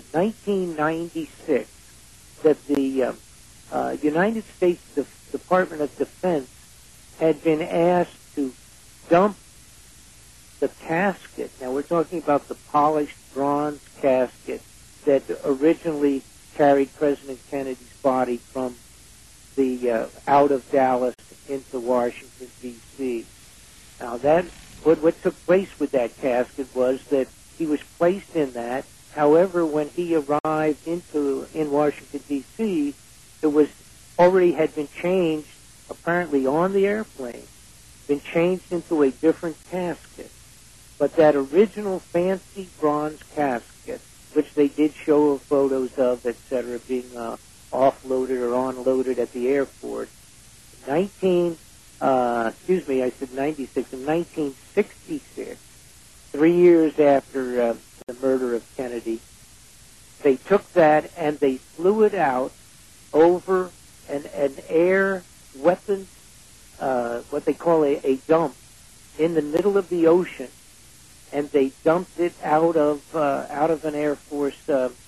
1996 that the United States Department of Defense had been asked to dump the casket. Now we're talking about the polished bronze casket that originally carried President Kennedy's body from the out of Dallas into Washington, D.C. Now what took place with that casket was that he was placed in that. However, when he arrived in Washington, D.C., it was already had been changed, apparently on the airplane, been changed into a different casket. But that original fancy bronze casket, which they did show photos of, etc., being offloaded or unloaded at the airport, I said 96, in 1966, 3 years after the murder of Kennedy, they took that and they flew it out over an air weapons, what they call a dump, in the middle of the ocean, and they dumped it out of an Air Force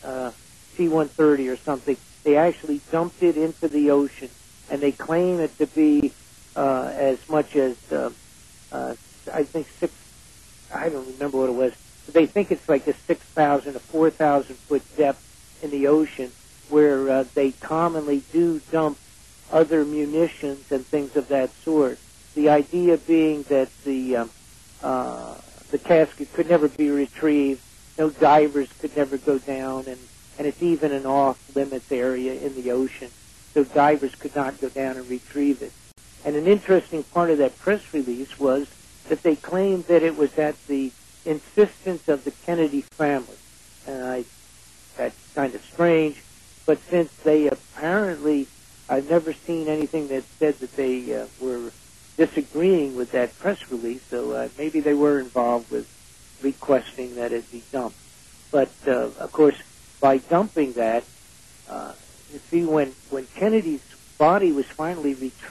C-130 or something. They actually dumped it into the ocean, and they claim it to be as much as I think I don't remember what it was, but they think it's like a 6,000 to 4,000 foot depth in the ocean, where they commonly do dump other munitions and things of that sort. The idea being that the casket could never be retrieved, no divers could never go down, and it's even an off-limits area in the ocean, so divers could not go down and retrieve it. And an interesting part of that press release was that they claimed that it was at the insistence of the Kennedy family. And that's kind of strange, but since they apparently, I've never seen anything that said that they were disagreeing with that press release, so maybe they were involved with requesting that it be dumped. But, of course, by dumping that, you see, when Kennedy's body was finally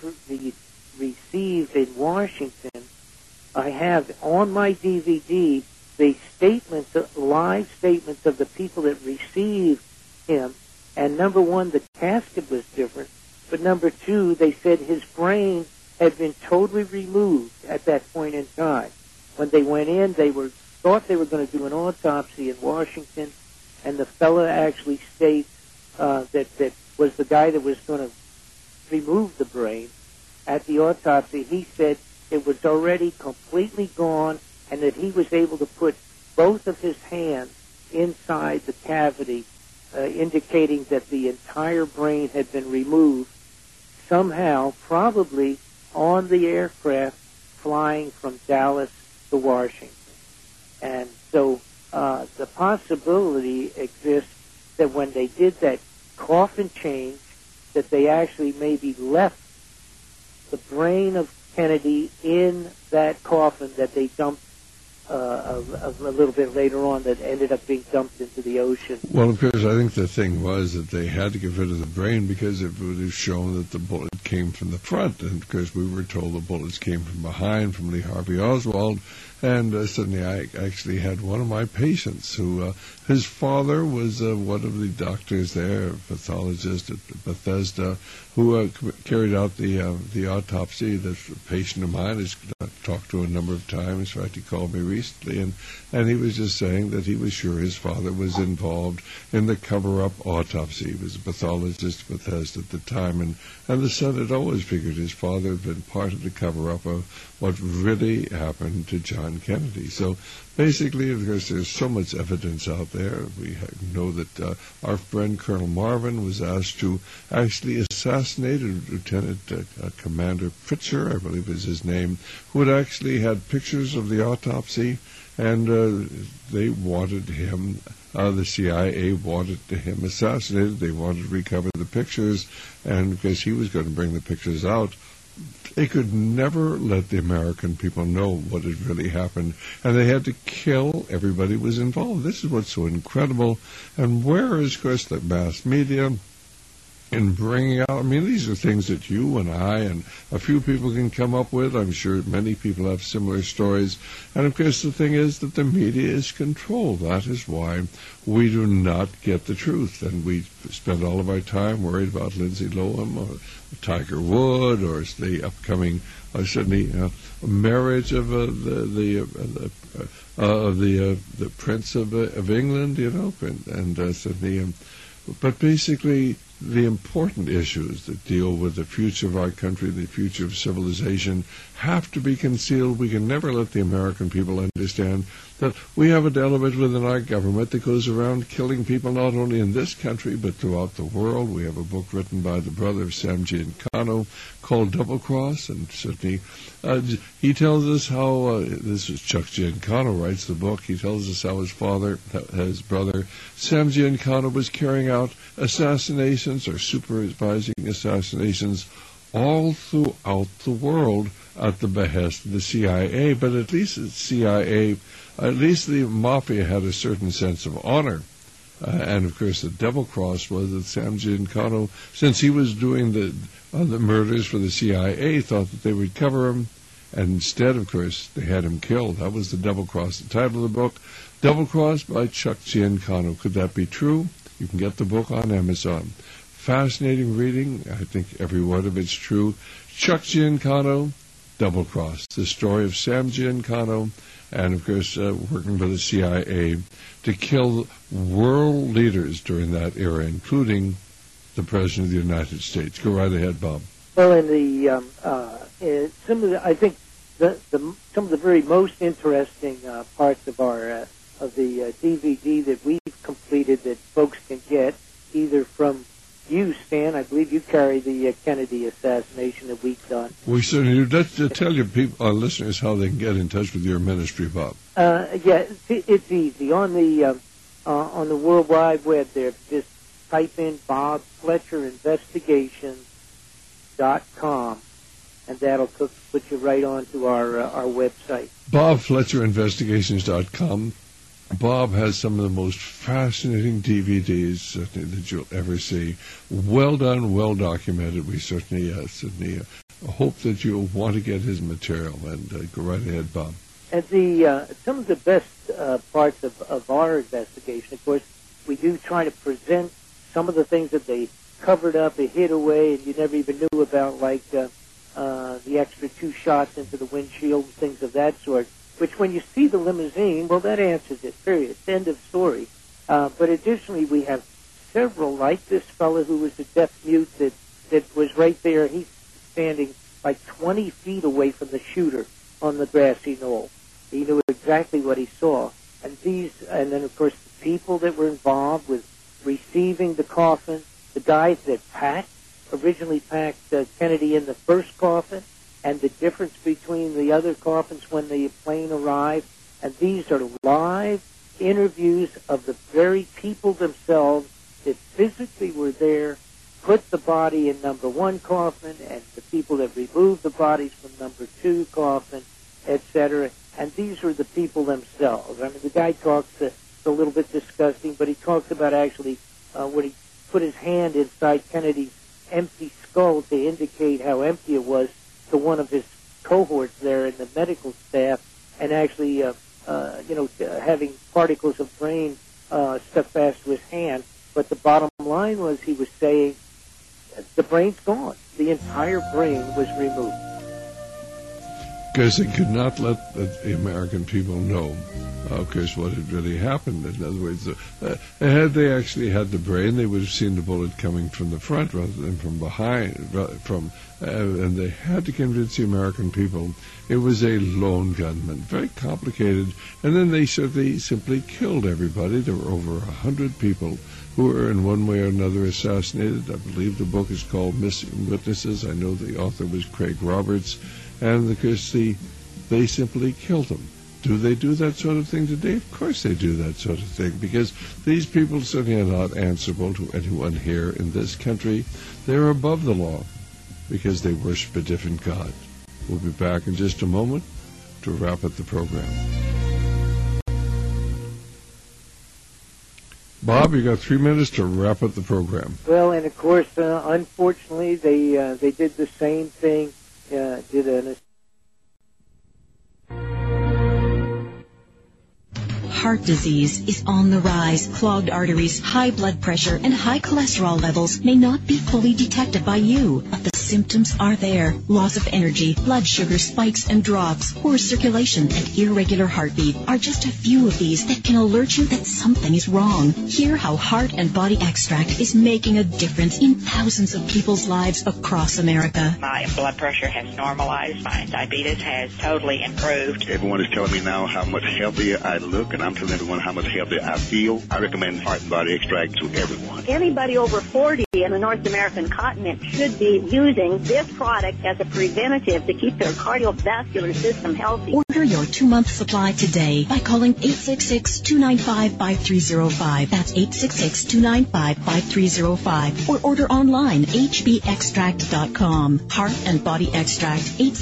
received in Washington, I have on my DVD the live statements of the people that received him, and number one, the casket was different, but number two, they said his brain had been totally removed at that point in time. When they went in, thought they were going to do an autopsy in Washington, and the fella actually states that was the guy that was going to remove the brain. At the autopsy, he said it was already completely gone, and that he was able to put both of his hands inside the cavity, indicating that the entire brain had been removed somehow, probably on the aircraft flying from Dallas to Washington. And so the possibility exists that when they did that coffin change, that they actually maybe left the brain of Kennedy in that coffin that they dumped a little bit later on, that ended up being dumped into the ocean. Well, of course, I think the thing was that they had to get rid of the brain because it would have shown that the bullet came from the front. And, of course, we were told the bullets came from behind, from Lee Harvey Oswald. And suddenly I actually had one of my patients who, his father was one of the doctors there, a pathologist at Bethesda, who carried out the autopsy. That's a patient of mine has talked to a number of times. In fact, he called me recently, and he was just saying that he was sure his father was involved in the cover-up autopsy. He was a pathologist at Bethesda at the time, and the son had always figured his father had been part of the cover-up of what really happened to John Kennedy. So basically, of course, there's so much evidence out there. We know that our friend Colonel Marvin was asked to actually assassinate Lieutenant Commander Pritcher, I believe is his name, who had actually had pictures of the autopsy, and they wanted him, the CIA wanted him assassinated. They wanted to recover the pictures, and because he was going to bring the pictures out, they could never let the American people know what had really happened, and they had to kill everybody who was involved. This is what's so incredible. And where is, of course, the mass media in bringing out? I mean, these are things that you and I and a few people can come up with. I'm sure many people have similar stories. And, of course, the thing is that the media is controlled. That is why we do not get the truth. And we spend all of our time worried about Lindsay Lohan or Tiger Wood or the upcoming, certainly, marriage of the Prince of England, you know, and certainly. But basically, the important issues that deal with the future of our country, the future of civilization, have to be concealed. We can never let the American people understand that we have an element within our government that goes around killing people not only in this country but throughout the world. We have a book written by the brother of Sam Giancana called Double Cross, and certainly he tells us how, this is Chuck Giancana writes the book, he tells us how his brother Sam Giancana was carrying out assassinations or supervising assassinations all throughout the world at the behest of the CIA. But at least the CIA, at least the Mafia had a certain sense of honor. And, of course, the double cross was that Sam Giancana, since he was doing the murders for the CIA, thought that they would cover him. And instead, of course, they had him killed. That was the double cross. The title of the book, Double Cross by Chuck Giancana. Could that be true? You can get the book on Amazon. Fascinating reading. I think every word of it's true. Chuck Giancana, Double Cross. The story of Sam Giancana and, of course, working for the CIA to kill world leaders during that era, including the President of the United States. Go right ahead, Bob. Well, in the I think some of the very most interesting parts of our of the DVD that we've completed that folks can get either from you, Stan. I believe you carry the Kennedy assassination that we've done. We certainly do. Let's tell your people, our listeners, how they can get in touch with your ministry, Bob. Yeah, it's easy. On the World Wide Web there, just type in Bob Fletcher Investigations.com, and that'll put you right onto our website. BobFletcherInvestigations.com. Bob has some of the most fascinating DVDs certainly that you'll ever see. Well done, well documented. We certainly hope that you'll want to get his material. And go right ahead, Bob. And some of the best parts of our investigation, of course, we do try to present some of the things that they covered up, they hid away, and you never even knew about, like the extra 2 shots into the windshield, things of that sort. Which, when you see the limousine, well, that answers it, period. End of story. But additionally, we have several, like this fellow who was a deaf mute that was right there. He's standing like 20 feet away from the shooter on the grassy knoll. He knew exactly what he saw. And then of course the people that were involved with receiving the coffin, the guys that originally packed Kennedy in the first coffin, and the difference between the other coffins when the plane arrived. And these are live interviews of the very people themselves that physically were there, put the body in number 1 coffin, and the people that removed the bodies from number 2 coffin, etc. And these were the people themselves. I mean, the guy talks, it's a little bit disgusting, but he talks about actually when he put his hand inside Kennedy's empty skull to indicate how empty it was to one of his cohorts there in the medical staff, and actually, having particles of brain stuck fast to his hand. But the bottom line was he was saying the brain's gone. The entire brain was removed. Because they could not let the American people know, of course, what had really happened. In other words, had they actually had the brain, they would have seen the bullet coming from the front rather than from behind. And they had to convince the American people it was a lone gunman, very complicated. And then they simply killed everybody. There were over 100 people who were in one way or another assassinated. I believe the book is called Missing Witnesses. I know the author was Craig Roberts. And because they simply killed them. Do they do that sort of thing today? Of course they do that sort of thing, because these people certainly are not answerable to anyone here in this country. They're above the law because they worship a different God. We'll be back in just a moment to wrap up the program. Bob, you got 3 minutes to wrap up the program. Well, and of course, unfortunately, they did the same thing. Heart disease is on the rise. Clogged arteries, high blood pressure, and high cholesterol levels may not be fully detected by you, but the symptoms are there. Loss of energy, blood sugar spikes and drops, poor circulation, and irregular heartbeat are just a few of these that can alert you that something is wrong. Hear how Heart and Body Extract is making a difference in thousands of people's lives across America. My blood pressure has normalized. My diabetes has totally improved. Everyone is telling me now how much healthier I look, and I'm telling everyone how much healthier I feel. I recommend Heart and Body Extract to everyone. Anybody over 40 in the North American continent should be using this product as a preventative to keep their cardiovascular system healthy. Order your 2-month supply today by calling 866-295-5305. That's 866-295-5305. Or order online, hbextract.com. Heart and Body Extract,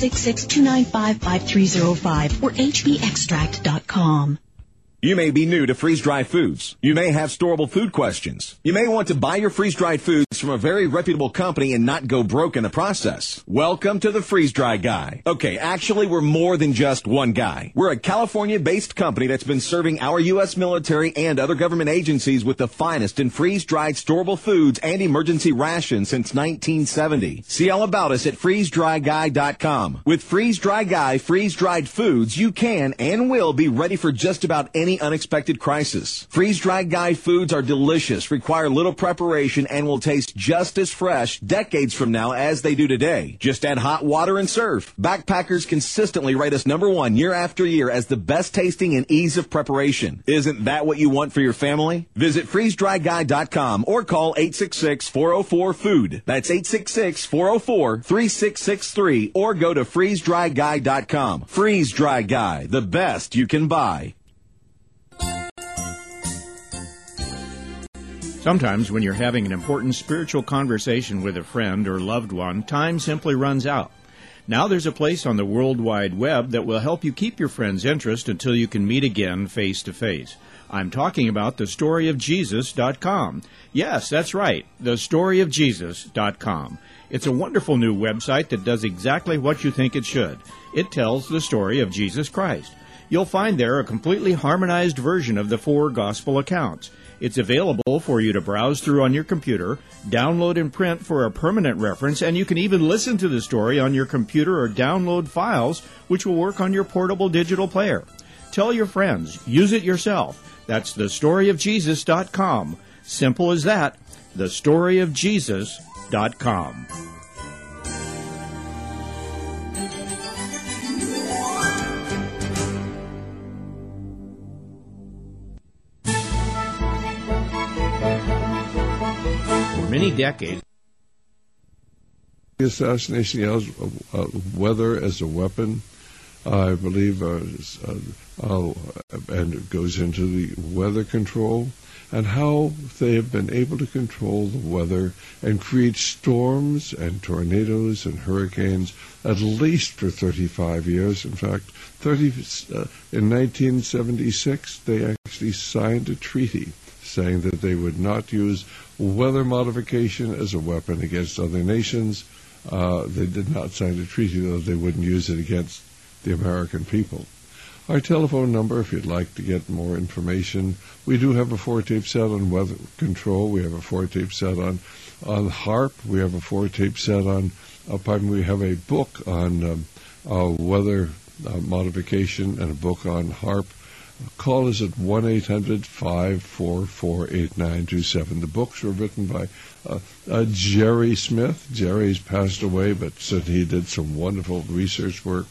866-295-5305 or hbextract.com. You may be new to freeze-dried foods. You may have storable food questions. You may want to buy your freeze-dried foods from a very reputable company and not go broke in the process. Welcome to the Freeze-Dry Guy. Okay, actually, we're more than just one guy. We're a California-based company that's been serving our U.S. military and other government agencies with the finest in freeze-dried storable foods and emergency rations since 1970. See all about us at freezedryguy.com. With Freeze-Dry Guy freeze-dried foods, you can and will be ready for just about any unexpected crisis. Freeze-Dry Guy foods are delicious, require little preparation, and will taste just as fresh decades from now as they do today. Just add hot water and serve. Backpackers consistently rate us #1 year after year as the best tasting and ease of preparation. Isn't that what you want for your family? Visit freezedryguy.com or call 866-404-FOOD. That's 866-404-3663 or go to freezedryguy.com. Freeze-Dry Guy, the best you can buy. Sometimes when you're having an important spiritual conversation with a friend or loved one, time simply runs out. Now there's a place on the World Wide Web that will help you keep your friend's interest until you can meet again face to face. I'm talking about thestoryofjesus.com. Yes, that's right, thestoryofjesus.com. It's a wonderful new website that does exactly what you think it should. It tells the story of Jesus Christ. You'll find there a completely harmonized version of the 4 gospel accounts. It's available for you to browse through on your computer, download and print for a permanent reference, and you can even listen to the story on your computer or download files, which will work on your portable digital player. Tell your friends. Use it yourself. That's thestoryofjesus.com. Simple as that. thestoryofjesus.com. many decades. The assassination yells weather as a weapon, I believe, and it goes into the weather control and how they have been able to control the weather and create storms and tornadoes and hurricanes at least for 35 years. In fact, in 1976, they actually signed a treaty saying that they would not use weather modification as a weapon against other nations. They did not sign a treaty, though they wouldn't use it against the American people. Our telephone number, if you'd like to get more information, we do have a 4-tape set on weather control. We have a 4-tape set on HAARP. We have a 4-tape set on, we have a book on weather modification and a book on HAARP. Call us at 1-800-544-8927. The books were written by Jerry Smith. Jerry's passed away, but certainly he did some wonderful research work.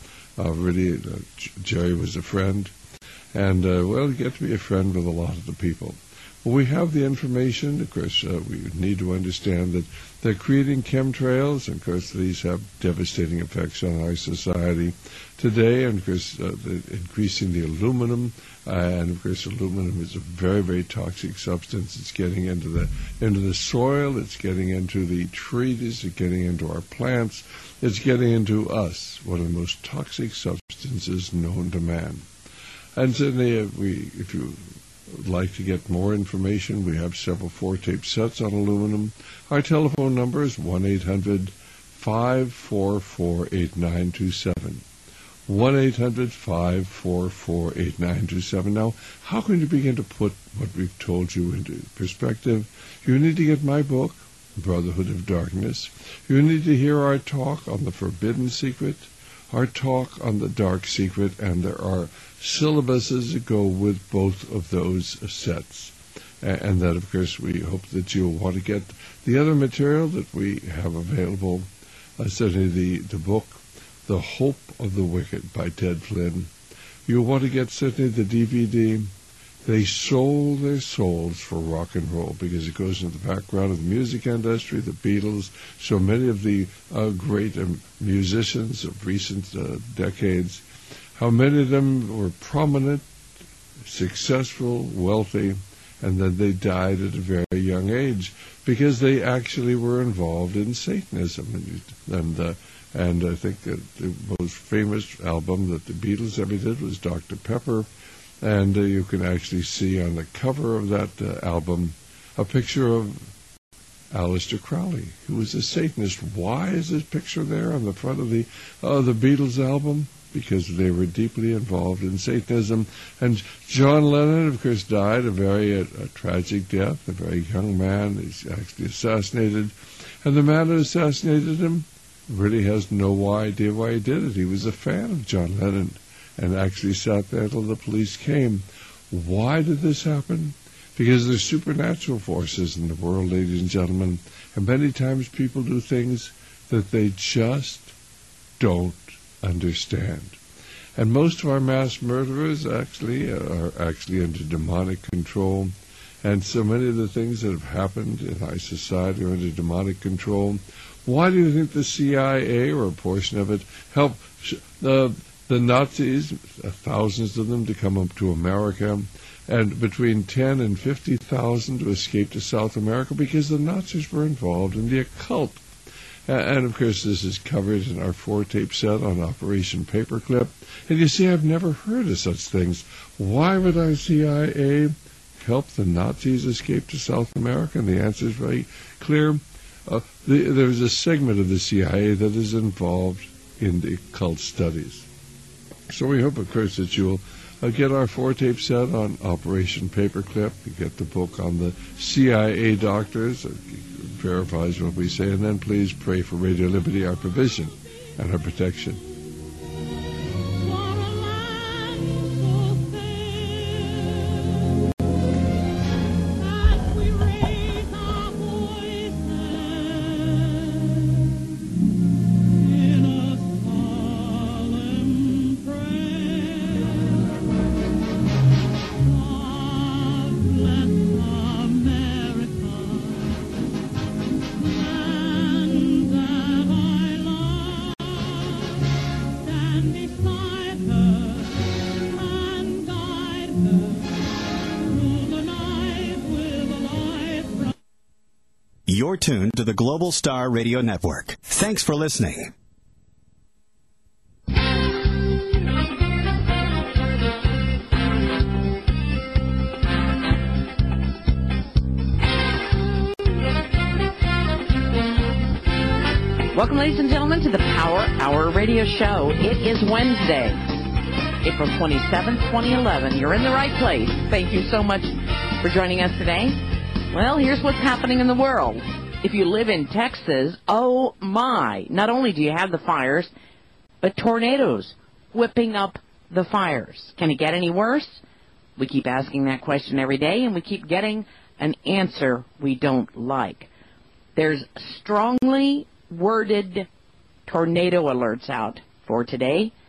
Jerry was a friend, and you get to be a friend with a lot of the people. Well, we have the information. Of course, we need to understand that they're creating chemtrails, and of course, these have devastating effects on our society today. And of course, increasing the aluminum, and of course, aluminum is a very, very toxic substance. It's getting into the soil. It's getting into the trees. It's getting into our plants. It's getting into us, one of the most toxic substances known to man. And certainly, if you would like to get more information, we have several 4-tape sets on aluminum. Our telephone number is 1-800-544-8927. 1-800-544-8927. Now, how can you begin to put what we've told you into perspective? You need to get my book, Brotherhood of Darkness. You need to hear our talk on the Forbidden Secret, our talk on the Dark Secret, and there are syllabuses that go with both of those sets. And that, of course, we hope that you'll want to get the other material that we have available, certainly the book, The Hope of the Wicked by Ted Flynn. You'll want to get certainly the DVD, They Sold Their Souls for Rock and Roll, because it goes into the background of the music industry, the Beatles, so many of the great musicians of recent decades, how many of them were prominent, successful, wealthy, and then they died at a very young age because they actually were involved in Satanism. And I think that the most famous album that the Beatles ever did was Dr. Pepper. And you can actually see on the cover of that album a picture of Aleister Crowley, who was a Satanist. Why is this picture there on the front of the Beatles album? Because they were deeply involved in Satanism. And John Lennon, of course, died a very tragic death, a very young man. He's actually assassinated. And the man who assassinated him really has no idea why he did it. He was a fan of John Lennon and actually sat there until the police came. Why did this happen? Because there's supernatural forces in the world, ladies and gentlemen, and many times people do things that they just don't understand. And most of our mass murderers actually are under demonic control, and so many of the things that have happened in our society are under demonic control. Why do you think the CIA, or a portion of it, helped the Nazis, thousands of them, to come up to America, and between 10 and 50,000 to escape to South America? Because the Nazis were involved in the occult. And, of course, this is covered in our 4-tape set on Operation Paperclip. And you see, I've never heard of such things. Why would our CIA help the Nazis escape to South America? And the answer is very clear. There's a segment of the CIA that is involved in the occult studies. So we hope, of course, that you'll get our 4-tape set on Operation Paperclip. You get the book on the CIA doctors. It verifies what we say. And then please pray for Radio Liberty, our provision and our protection. You're tuned to the Global Star Radio Network. Thanks for listening. Welcome, ladies and gentlemen, to the Power Hour Radio Show. It is Wednesday, April 27th, 2011. You're in the right place. Thank you so much for joining us today. Well, here's what's happening in the world. If you live in Texas, oh my, not only do you have the fires, but tornadoes whipping up the fires. Can it get any worse? We keep asking that question every day, and we keep getting an answer we don't like. There's strongly worded tornado alerts out for today.